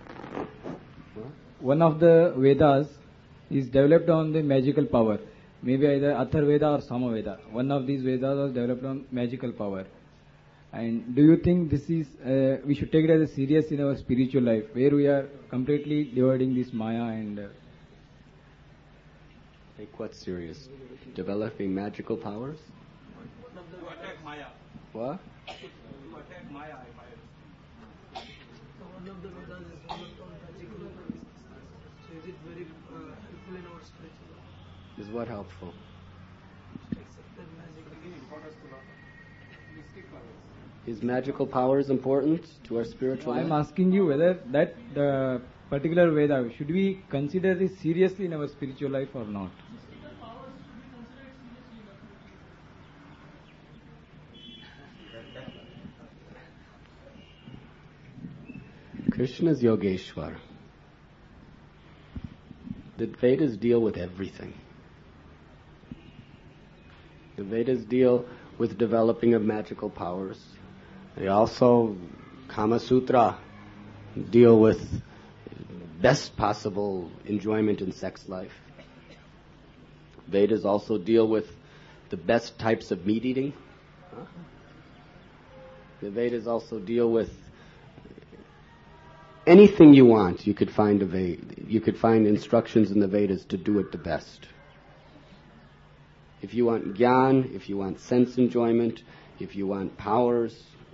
One of the Vedas is developed on the magical power. Maybe either Atharveda or Samaveda. One of these Vedas was developed on magical power. And do you think this is, uh, we should take it as a serious in our spiritual life, where we are completely dividing this Maya and... Uh, Take what serious? Developing magical powers? To attack Maya. What? To attack Maya. One of the Vedas is developed on magical powers. So is it very uh, helpful in our spiritual life? Is what helpful? Accept that magical Is magical powers important to our spiritual I am life? asking you whether that the particular Veda, should we consider this seriously in our spiritual life or not? Krishna's Yogeshwar. The Vedas deal with everything. The Vedas deal with developing of magical powers. They also, Kama Sutra, deal with best possible enjoyment in sex life. Vedas also deal with the best types of meat eating. The Vedas also deal with anything you want. You could find a Veda, you could find instructions in the Vedas to do it the best. If you want gyan, if you want sense enjoyment, if you want powers,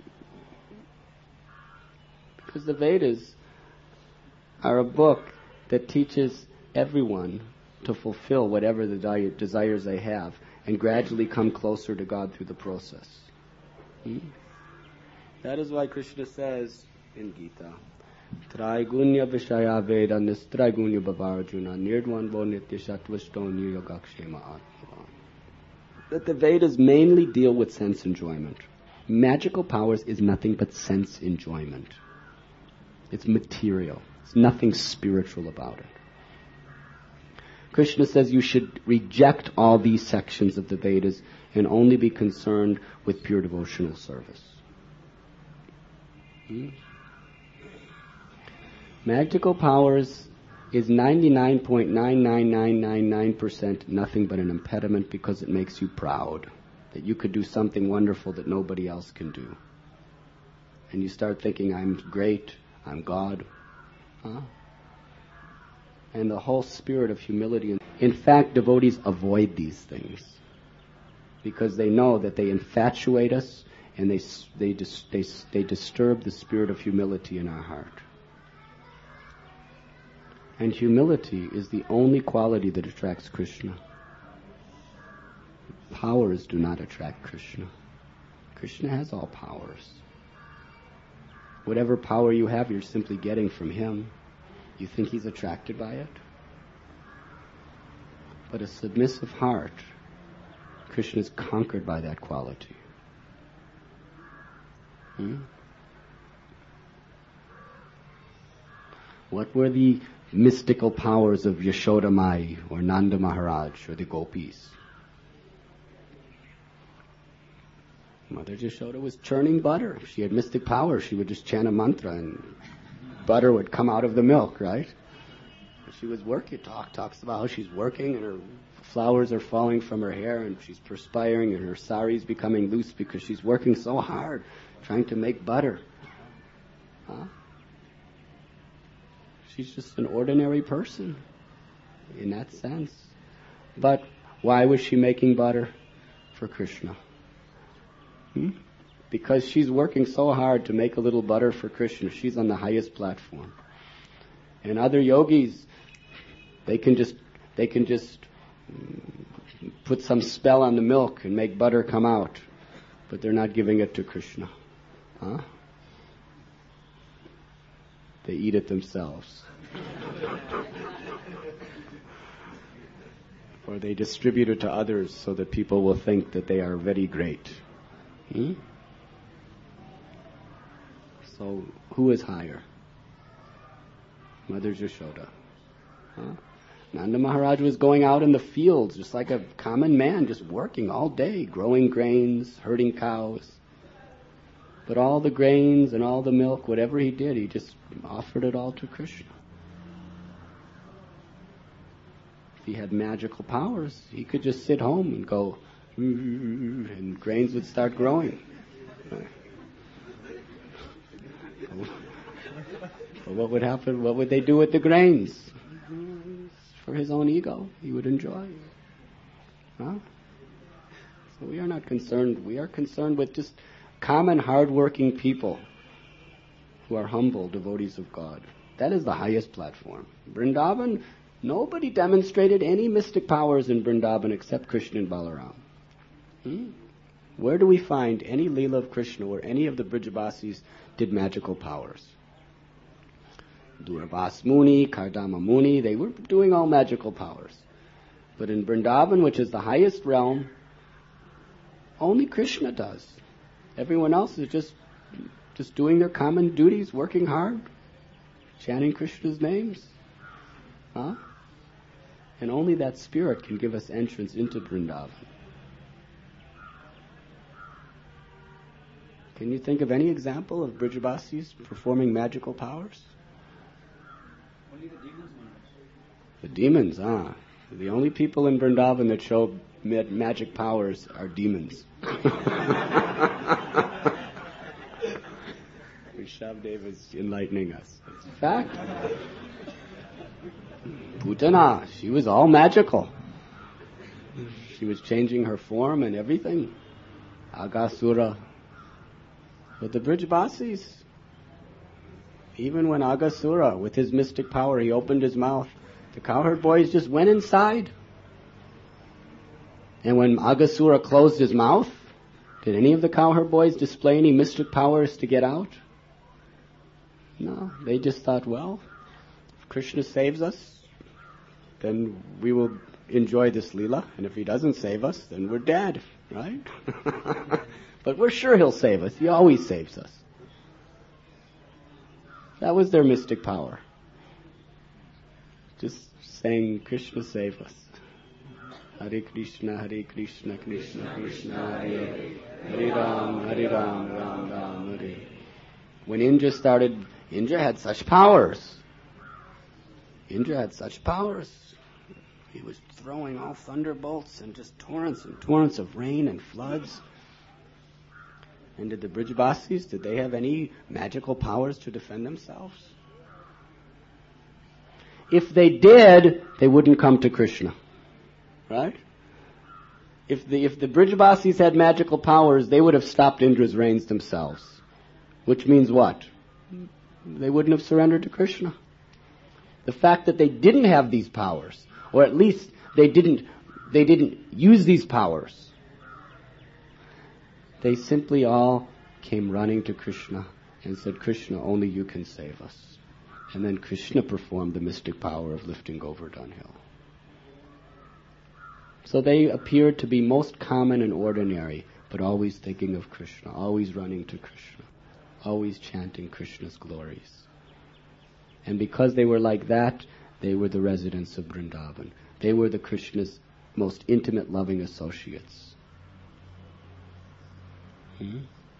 because the Vedas are a book that teaches everyone to fulfill whatever the di- desires they have and gradually come closer to God through the process. Hmm? That is why Krishna says in Gita, Traigunya Vishaya Veda Nistraigunya Bhavarjuna Nirdvanvo Nitya Sattvasto Nirogakshema Atma. That the Vedas mainly deal with sense enjoyment. Magical powers is nothing but sense enjoyment. It's material. There's nothing spiritual about it. Krishna says you should reject all these sections of the Vedas and only be concerned with pure devotional service. Hmm? Magical powers is ninety-nine point nine nine nine nine nine percent nothing but an impediment because it makes you proud that you could do something wonderful that nobody else can do. And you start thinking, I'm great, I'm God. Huh? And the whole spirit of humility. In fact, devotees avoid these things because they know that they infatuate us and they they dis, they they disturb the spirit of humility in our heart. And humility is the only quality that attracts Krishna. Powers do not attract Krishna. Krishna has all powers. Whatever power you have, you're simply getting from him. You think he's attracted by it? But a submissive heart, Krishna is conquered by that quality. Hmm? What were the mystical powers of Yashoda Mai or Nanda Maharaj or the gopis? Mother Yashoda was churning butter. If she had mystic power, she would just chant a mantra and butter would come out of the milk, right? She was working. Talk talks about how she's working and her flowers are falling from her hair and she's perspiring and her sari is becoming loose because she's working so hard trying to make butter. Huh? She's just an ordinary person in that sense. But why was she making butter? For Krishna. Hmm? Because she's working so hard to make a little butter for Krishna. She's on the highest platform. And other yogis, they can just they can just put some spell on the milk and make butter come out, but they're not giving it to Krishna. Huh? They eat it themselves. Or they distribute it to others so that people will think that they are very great. Hmm? So, who is higher? Mother Yashoda. Huh? Nanda Maharaj was going out in the fields just like a common man, just working all day, growing grains, herding cows. But all the grains and all the milk, whatever he did, he just offered it all to Krishna. If he had magical powers, he could just sit home and go, and grains would start growing. But what would happen? What would they do with the grains? For his own ego, he would enjoy. Huh? So we are not concerned. We are concerned with just common, hard-working people who are humble devotees of God. That is the highest platform. Vrindavan, nobody demonstrated any mystic powers in Vrindavan except Krishna and Balaram. Hmm? Where do we find any Leela of Krishna where any of the Brijabasis did magical powers? Durvas Muni, Kardama Muni, they were doing all magical powers. But in Vrindavan, which is the highest realm, only Krishna does. Everyone else is just just doing their common duties, working hard, chanting Krishna's names. Huh? And only that spirit can give us entrance into Vrindavan. Can you think of any example of Brijabasis performing magical powers? Only the demons, The demons, ah. The only people in Vrindavan that show ma- magic powers are demons. Rishabdev is enlightening us. It's a fact. Putana, she was all magical. She was changing her form and everything. Agasura. But the Brijabasis, even when Agasura, with his mystic power, he opened his mouth, the cowherd boys just went inside. And when Agasura closed his mouth, did any of the cowherd boys display any mystic powers to get out? No, they just thought, well, if Krishna saves us, then we will enjoy this Leela, and if he doesn't save us, then we're dead, right? But we're sure he'll save us. He always saves us. That was their mystic power. Just saying, Krishna save us. Hare Krishna, Hare Krishna, Krishna Krishna, Hare Hare Ram, Hare Ram, Ram Ram, Hare. When Indra started, Indra had such powers. Indra had such powers. He was throwing all thunderbolts and just torrents and torrents of rain and floods. And did the Brijbasis, did they have any magical powers to defend themselves? If they did, they wouldn't come to Krishna. Right? If the, if the Brijbasis had magical powers, they would have stopped Indra's reigns themselves. Which means what? They wouldn't have surrendered to Krishna. The fact that they didn't have these powers, or at least they didn't, they didn't use these powers, they simply all came running to Krishna and said, Krishna, only you can save us. And then Krishna performed the mystic power of lifting Govardhan Hill. So they appeared to be most common and ordinary, but always thinking of Krishna, always running to Krishna, always chanting Krishna's glories. And because they were like that, they were the residents of Vrindavan. They were the Krishna's most intimate, loving associates. Hmm?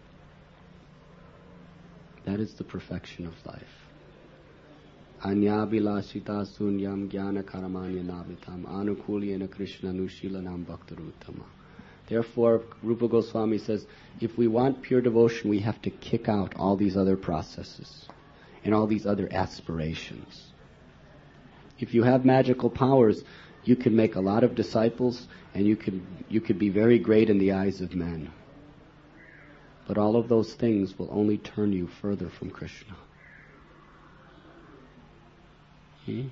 That is the perfection of life. Anyabhilasita sunyam jnana karamanya navitam anukulyena krishna nushilanam bhaktaruttama. Therefore, Rupa Goswami says, if we want pure devotion, we have to kick out all these other processes and all these other aspirations. If you have magical powers, you can make a lot of disciples and you could, you could be very great in the eyes of men. But all of those things will only turn you further from Krishna. Hmm?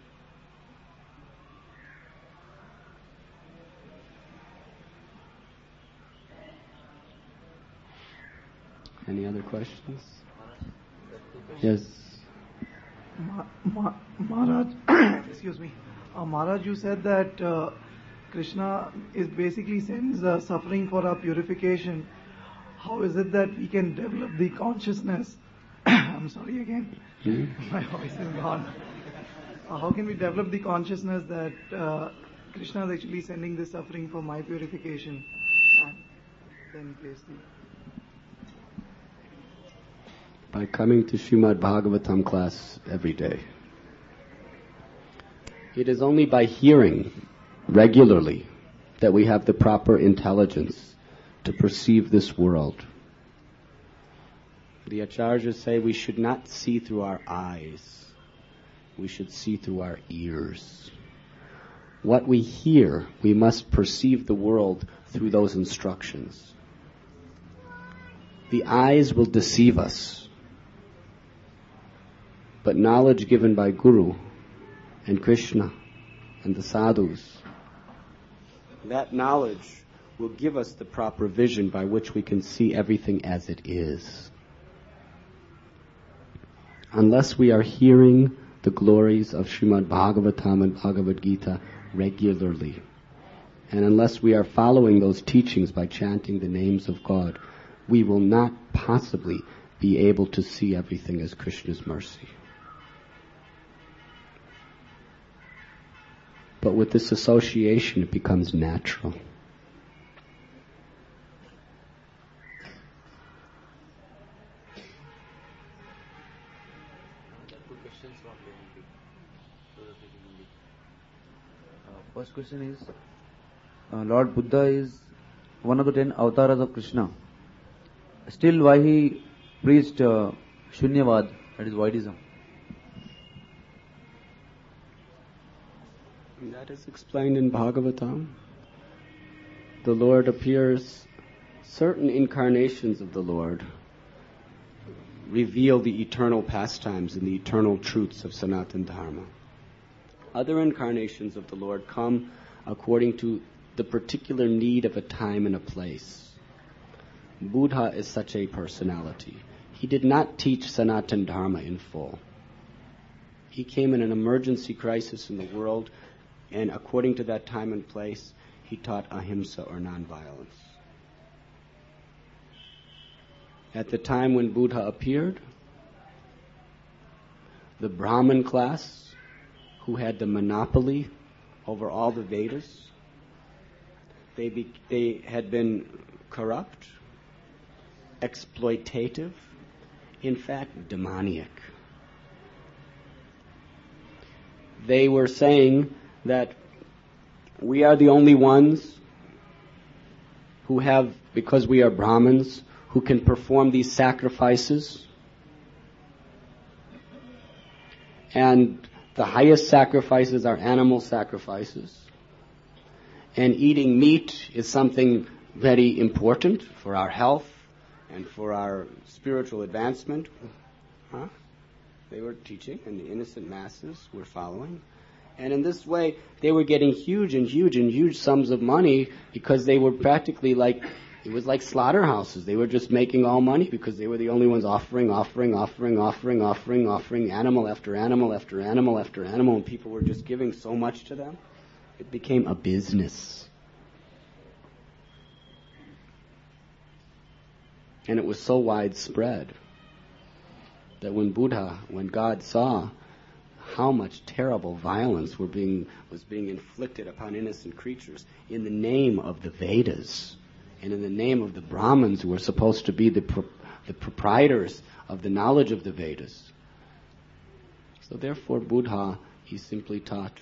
Any other questions? Yes. Ma- Ma- Maharaj, excuse me. Uh, Maharaj, you said that uh, Krishna is basically sends uh, suffering for our purification. How is it that we can develop the consciousness? I'm sorry again. Hmm? My voice is gone. Uh, how can we develop the consciousness that uh, Krishna is actually sending this suffering for my purification? And then place the... By coming to Srimad Bhagavatam class every day. It is only by hearing regularly that we have the proper intelligence to perceive this world. The Acharyas say we should not see through our eyes. We should see through our ears. What we hear, we must perceive the world through those instructions. The eyes will deceive us. But knowledge given by Guru and Krishna and the sadhus, that knowledge will give us the proper vision by which we can see everything as it is. Unless we are hearing the glories of Srimad Bhagavatam and Bhagavad Gita regularly, and unless we are following those teachings by chanting the names of God, we will not possibly be able to see everything as Krishna's mercy. But with this association, it becomes natural. First question is, uh, Lord Buddha is one of the ten avatars of Krishna. Still, why he preached uh, Shunyavad, that is voidism? That is explained in Bhagavatam. The Lord appears, certain incarnations of the Lord reveal the eternal pastimes and the eternal truths of Sanatana Dharma. Other incarnations of the Lord come according to the particular need of a time and a place. Buddha is such a personality. He did not teach Sanatana Dharma in full. He came in an emergency crisis in the world, and according to that time and place, he taught ahimsa or nonviolence. At the time when Buddha appeared, the Brahmin class, who had the monopoly over all the Vedas, they, be, they had been corrupt, exploitative, in fact, demoniac. They were saying that we are the only ones who have, because we are Brahmins, who can perform these sacrifices. And the highest sacrifices are animal sacrifices. And eating meat is something very important for our health and for our spiritual advancement. Huh? They were teaching, and the innocent masses were following. And in this way, they were getting huge and huge and huge sums of money because they were practically like, it was like slaughterhouses. They were just making all money because they were the only ones offering, offering, offering, offering, offering, offering, animal after animal after animal after animal, and people were just giving so much to them. It became a business. And it was so widespread that when Buddha, when God saw how much terrible violence were being, was being inflicted upon innocent creatures in the name of the Vedas and in the name of the Brahmins who were supposed to be the, pro, the proprietors of the knowledge of the Vedas. So therefore Buddha, he simply taught,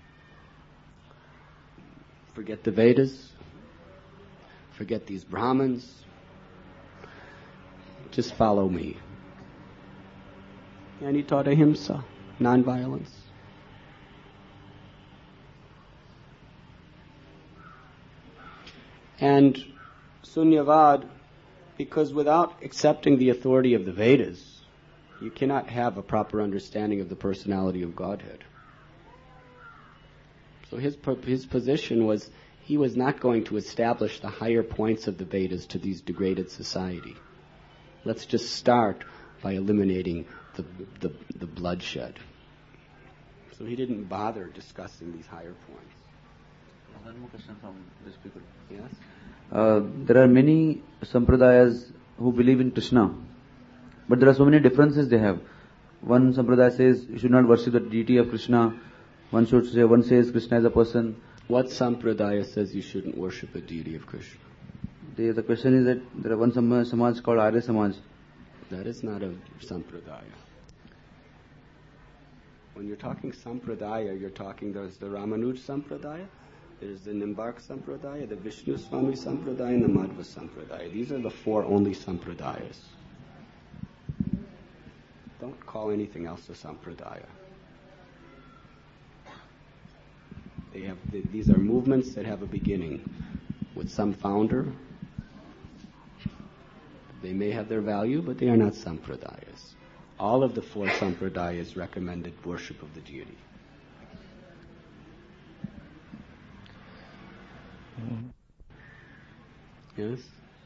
forget the Vedas, forget these Brahmins, just follow me. And he taught ahimsa, non-violence. And Sunyavad, because without accepting the authority of the Vedas, you cannot have a proper understanding of the personality of Godhead. So his his position was, he was not going to establish the higher points of the Vedas to these degraded society. Let's just start by eliminating the, the, the bloodshed. So he didn't bother discussing these higher points. One more question from these people. Yes? Uh, there are many sampradayas who believe in Krishna, but there are so many differences they have. One sampradaya says you should not worship the deity of Krishna. One should say, one says Krishna is a person. What sampradaya says you shouldn't worship a deity of Krishna? The, the question is that there are one samaj, samaj called Arya Samaj. That is not a sampradaya. When you're talking sampradaya, you're talking, there's the Ramanuj sampradaya, there's the Nimbark sampradaya, the Vishnu Swami sampradaya, and the Madhva sampradaya. These are the four only sampradayas. Don't call anything else a sampradaya. They have, they, these are movements that have a beginning with some founder. They may have their value, but they are not sampradayas. All of the four sampradayas recommended worship of the deity. Mm-hmm. Yes?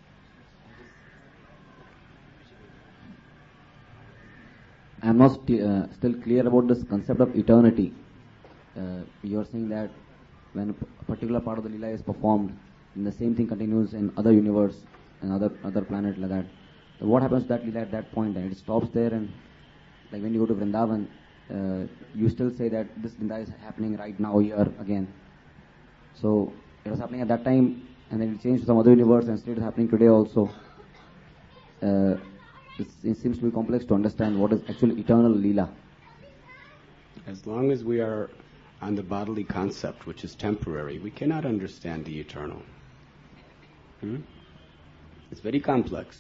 I am not st- uh, still clear about this concept of eternity. Uh, you are saying that when a particular part of the Leela is performed, then the same thing continues in other universe and other other planet like that. So what happens to that Leela at that point? And it stops there, and like when you go to Vrindavan, uh, you still say that this Leela is happening right now here again. So it was happening at that time, and then it changed to some other universe, and still it is happening today also. Uh, it seems to be complex to understand what is actually eternal Leela. As long as we are on the bodily concept, which is temporary, we cannot understand the eternal. Hmm? It's very complex.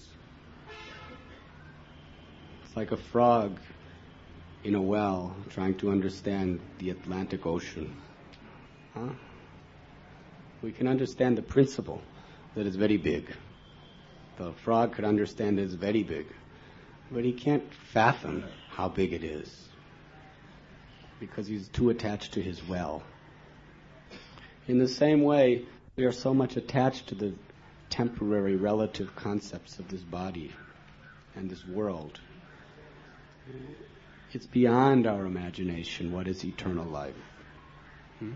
It's like a frog in a well trying to understand the Atlantic Ocean. Huh? We can understand the principle that is very big. The frog could understand it is very big, but he can't fathom how big it is because he's too attached to his well. In the same way, we are so much attached to the temporary relative concepts of this body and this world. It's beyond our imagination what is eternal life. Hmm?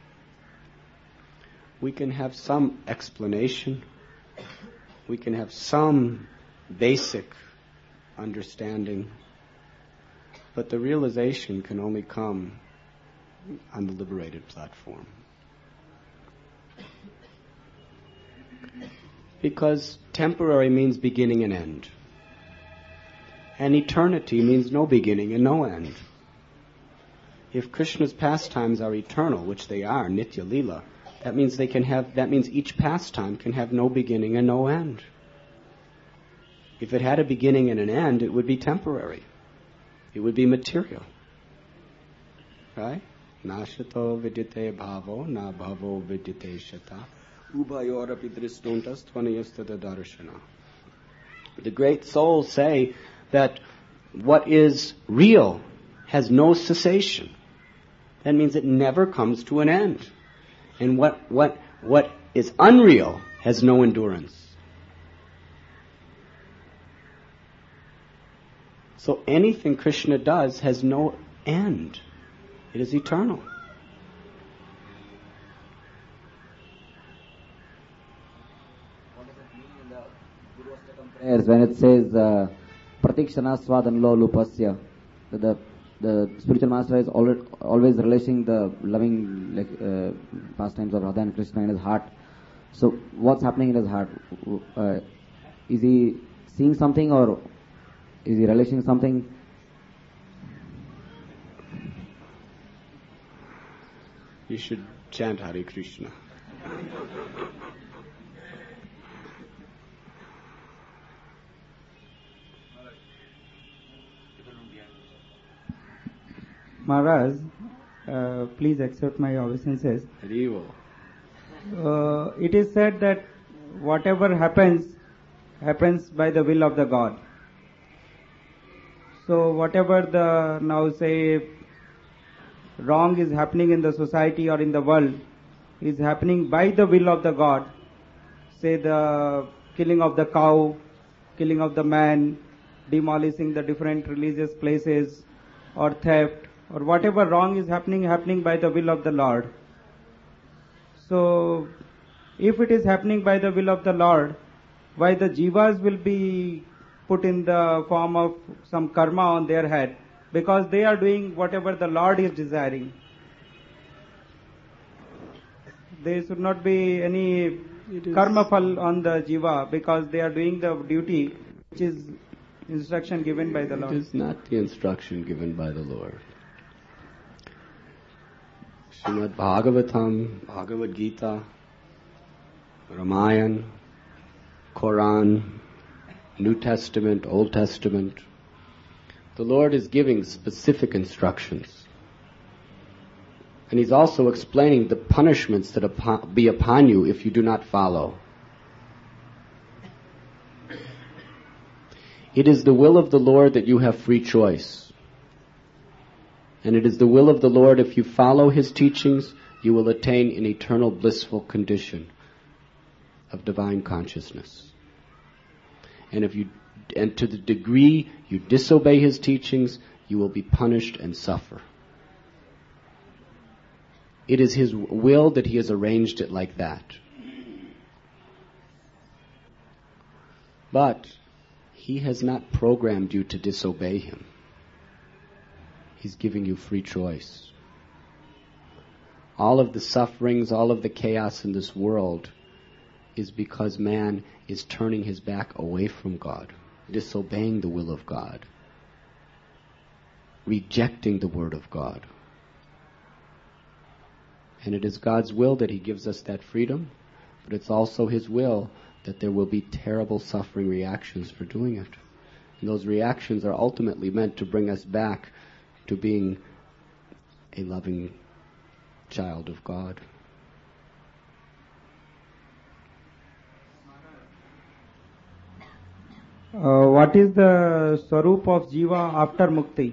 We can have some explanation. We can have some basic understanding. But the realization can only come on the liberated platform. Because temporary means beginning and end. And eternity means no beginning and no end. If Krishna's pastimes are eternal, which they are, Nitya Leela, that means they can have, that means each pastime can have no beginning and no end. If it had a beginning and an end, it would be temporary. It would be material. Right? Nashato vidyate bhavo, na bhavo vidyate shata, ubayorapi dristuntas tvanayastada darshana. The great souls say that what is real has no cessation. That means it never comes to an end. And what, what, what is unreal has no endurance. So anything Krishna does has no end. It is eternal. What does it mean in the Guru Ashtakam prayers when it says uh, Pratikshana Swadanlo Lupasya? That the the spiritual master is always, always relishing the loving like uh, pastimes of Radha and Krishna in his heart. So what's happening in his heart? Uh, is he seeing something or is he relishing something? You should chant Hare Krishna. Maharaj, uh, please accept my obeisances. Harivo. Uh, it is said that whatever happens, happens by the will of the God. So whatever the, now say, wrong is happening in the society or in the world, is happening by the will of the God. Say the killing of the cow, killing of the man, demolishing the different religious places, or theft, or whatever wrong is happening, happening by the will of the Lord. So, if it is happening by the will of the Lord, why the jivas will be put in the form of some karma on their head? Because they are doing whatever the Lord is desiring. There should not be any karma phal on the jiva because they are doing the duty which is instruction given by the Lord. It is not the instruction given by the Lord. Srimad Bhagavatam, Bhagavad Gita, Ramayana, Quran, New Testament, Old Testament. The Lord is giving specific instructions. And He's also explaining the punishments that upon, be upon you if you do not follow. It is the will of the Lord that you have free choice. And it is the will of the Lord, if you follow His teachings, you will attain an eternal blissful condition of divine consciousness. And if you, and to the degree you disobey His teachings, you will be punished and suffer. It is His will that He has arranged it like that. But He has not programmed you to disobey Him. He's giving you free choice. All of the sufferings, all of the chaos in this world is because man is turning his back away from God, disobeying the will of God, rejecting the word of God. And it is God's will that He gives us that freedom, but it's also His will that there will be terrible suffering reactions for doing it. And those reactions are ultimately meant to bring us back to being a loving child of God. Uh, what is the swarup of jiva after mukti?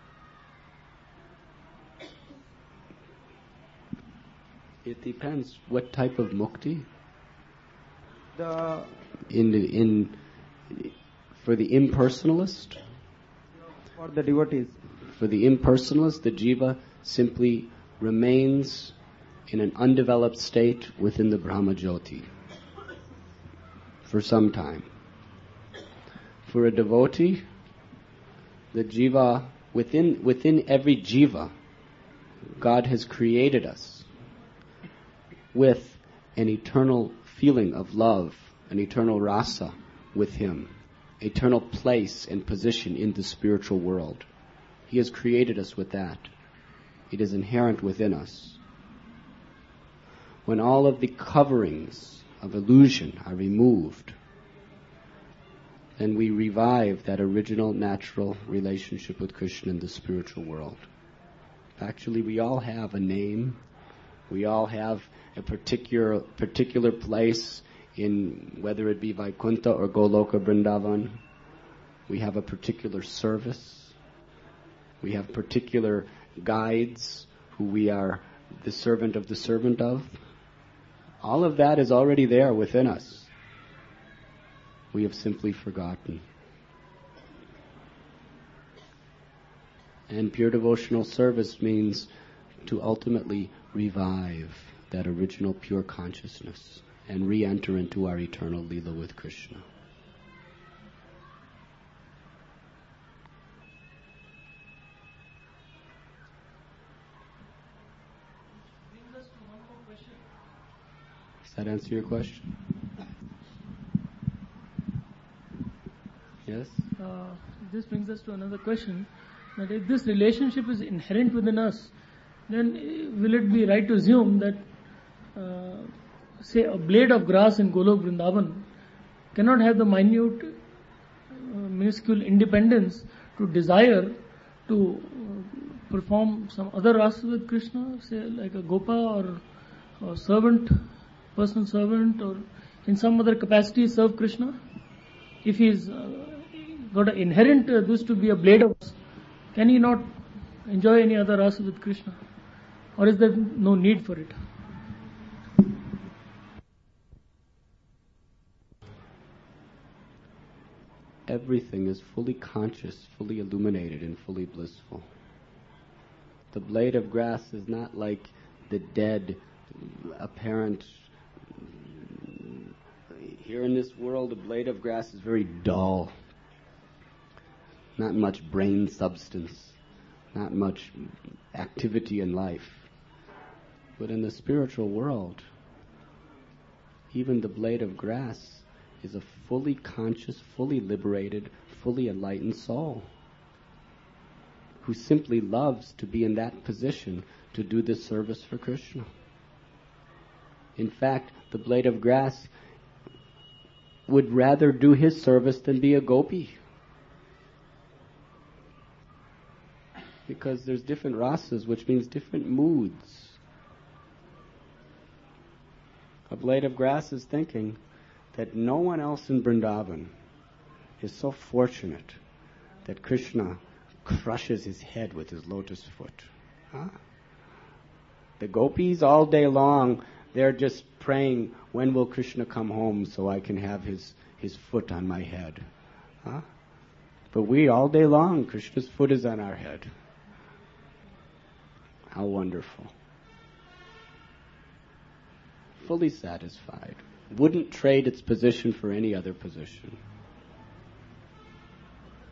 It depends what type of mukti. The in in for the impersonalist. For the devotees. For the impersonalist, the jiva simply remains in an undeveloped state within the Brahma Jyoti for some time. For a devotee, the jiva, within within every jiva, God has created us with an eternal feeling of love, an eternal rasa with Him, eternal place and position in the spiritual world. He has created us with that. It is inherent within us. When all of the coverings of illusion are removed, then we revive that original natural relationship with Krishna in the spiritual world. Actually, we all have a name. We all have a particular particular place in, whether it be Vaikuntha or Goloka Vrindavan. We have a particular service. We have particular guides who we are the servant of the servant of. All of that is already there within us. We have simply forgotten. And pure devotional service means to ultimately revive that original pure consciousness and re-enter into our eternal Leela with Krishna. Does that answer your question? Yes? Uh, this brings us to another question. That if this relationship is inherent within us, then uh, will it be right to assume that, uh, say, a blade of grass in Golok Vrindavan cannot have the minute, uh, minuscule independence to desire to uh, perform some other rasa with Krishna, say like a gopa or, or servant, personal servant, or in some other capacity serve Krishna? If he's uh, got an inherent uh, this to be a blade of, can he not enjoy any other rasa with Krishna? Or is there no need for it? Everything is fully conscious, fully illuminated, and fully blissful. The blade of grass is not like the dead, apparent. Here in this world, a blade of grass is very dull. Not much brain substance, not much activity in life. But in the spiritual world, even the blade of grass is a fully conscious, fully liberated, fully enlightened soul who simply loves to be in that position to do this service for Krishna. In fact, the blade of grass would rather do his service than be a gopi. Because there's different rasas, which means different moods. A blade of grass is thinking that no one else in Vrindavan is so fortunate that Krishna crushes his head with his lotus foot. Huh? The gopis all day long, they're just praying, when will Krishna come home so I can have his, his foot on my head? Huh? But we all day long, Krishna's foot is on our head. How wonderful. Fully satisfied. Wouldn't trade its position for any other position.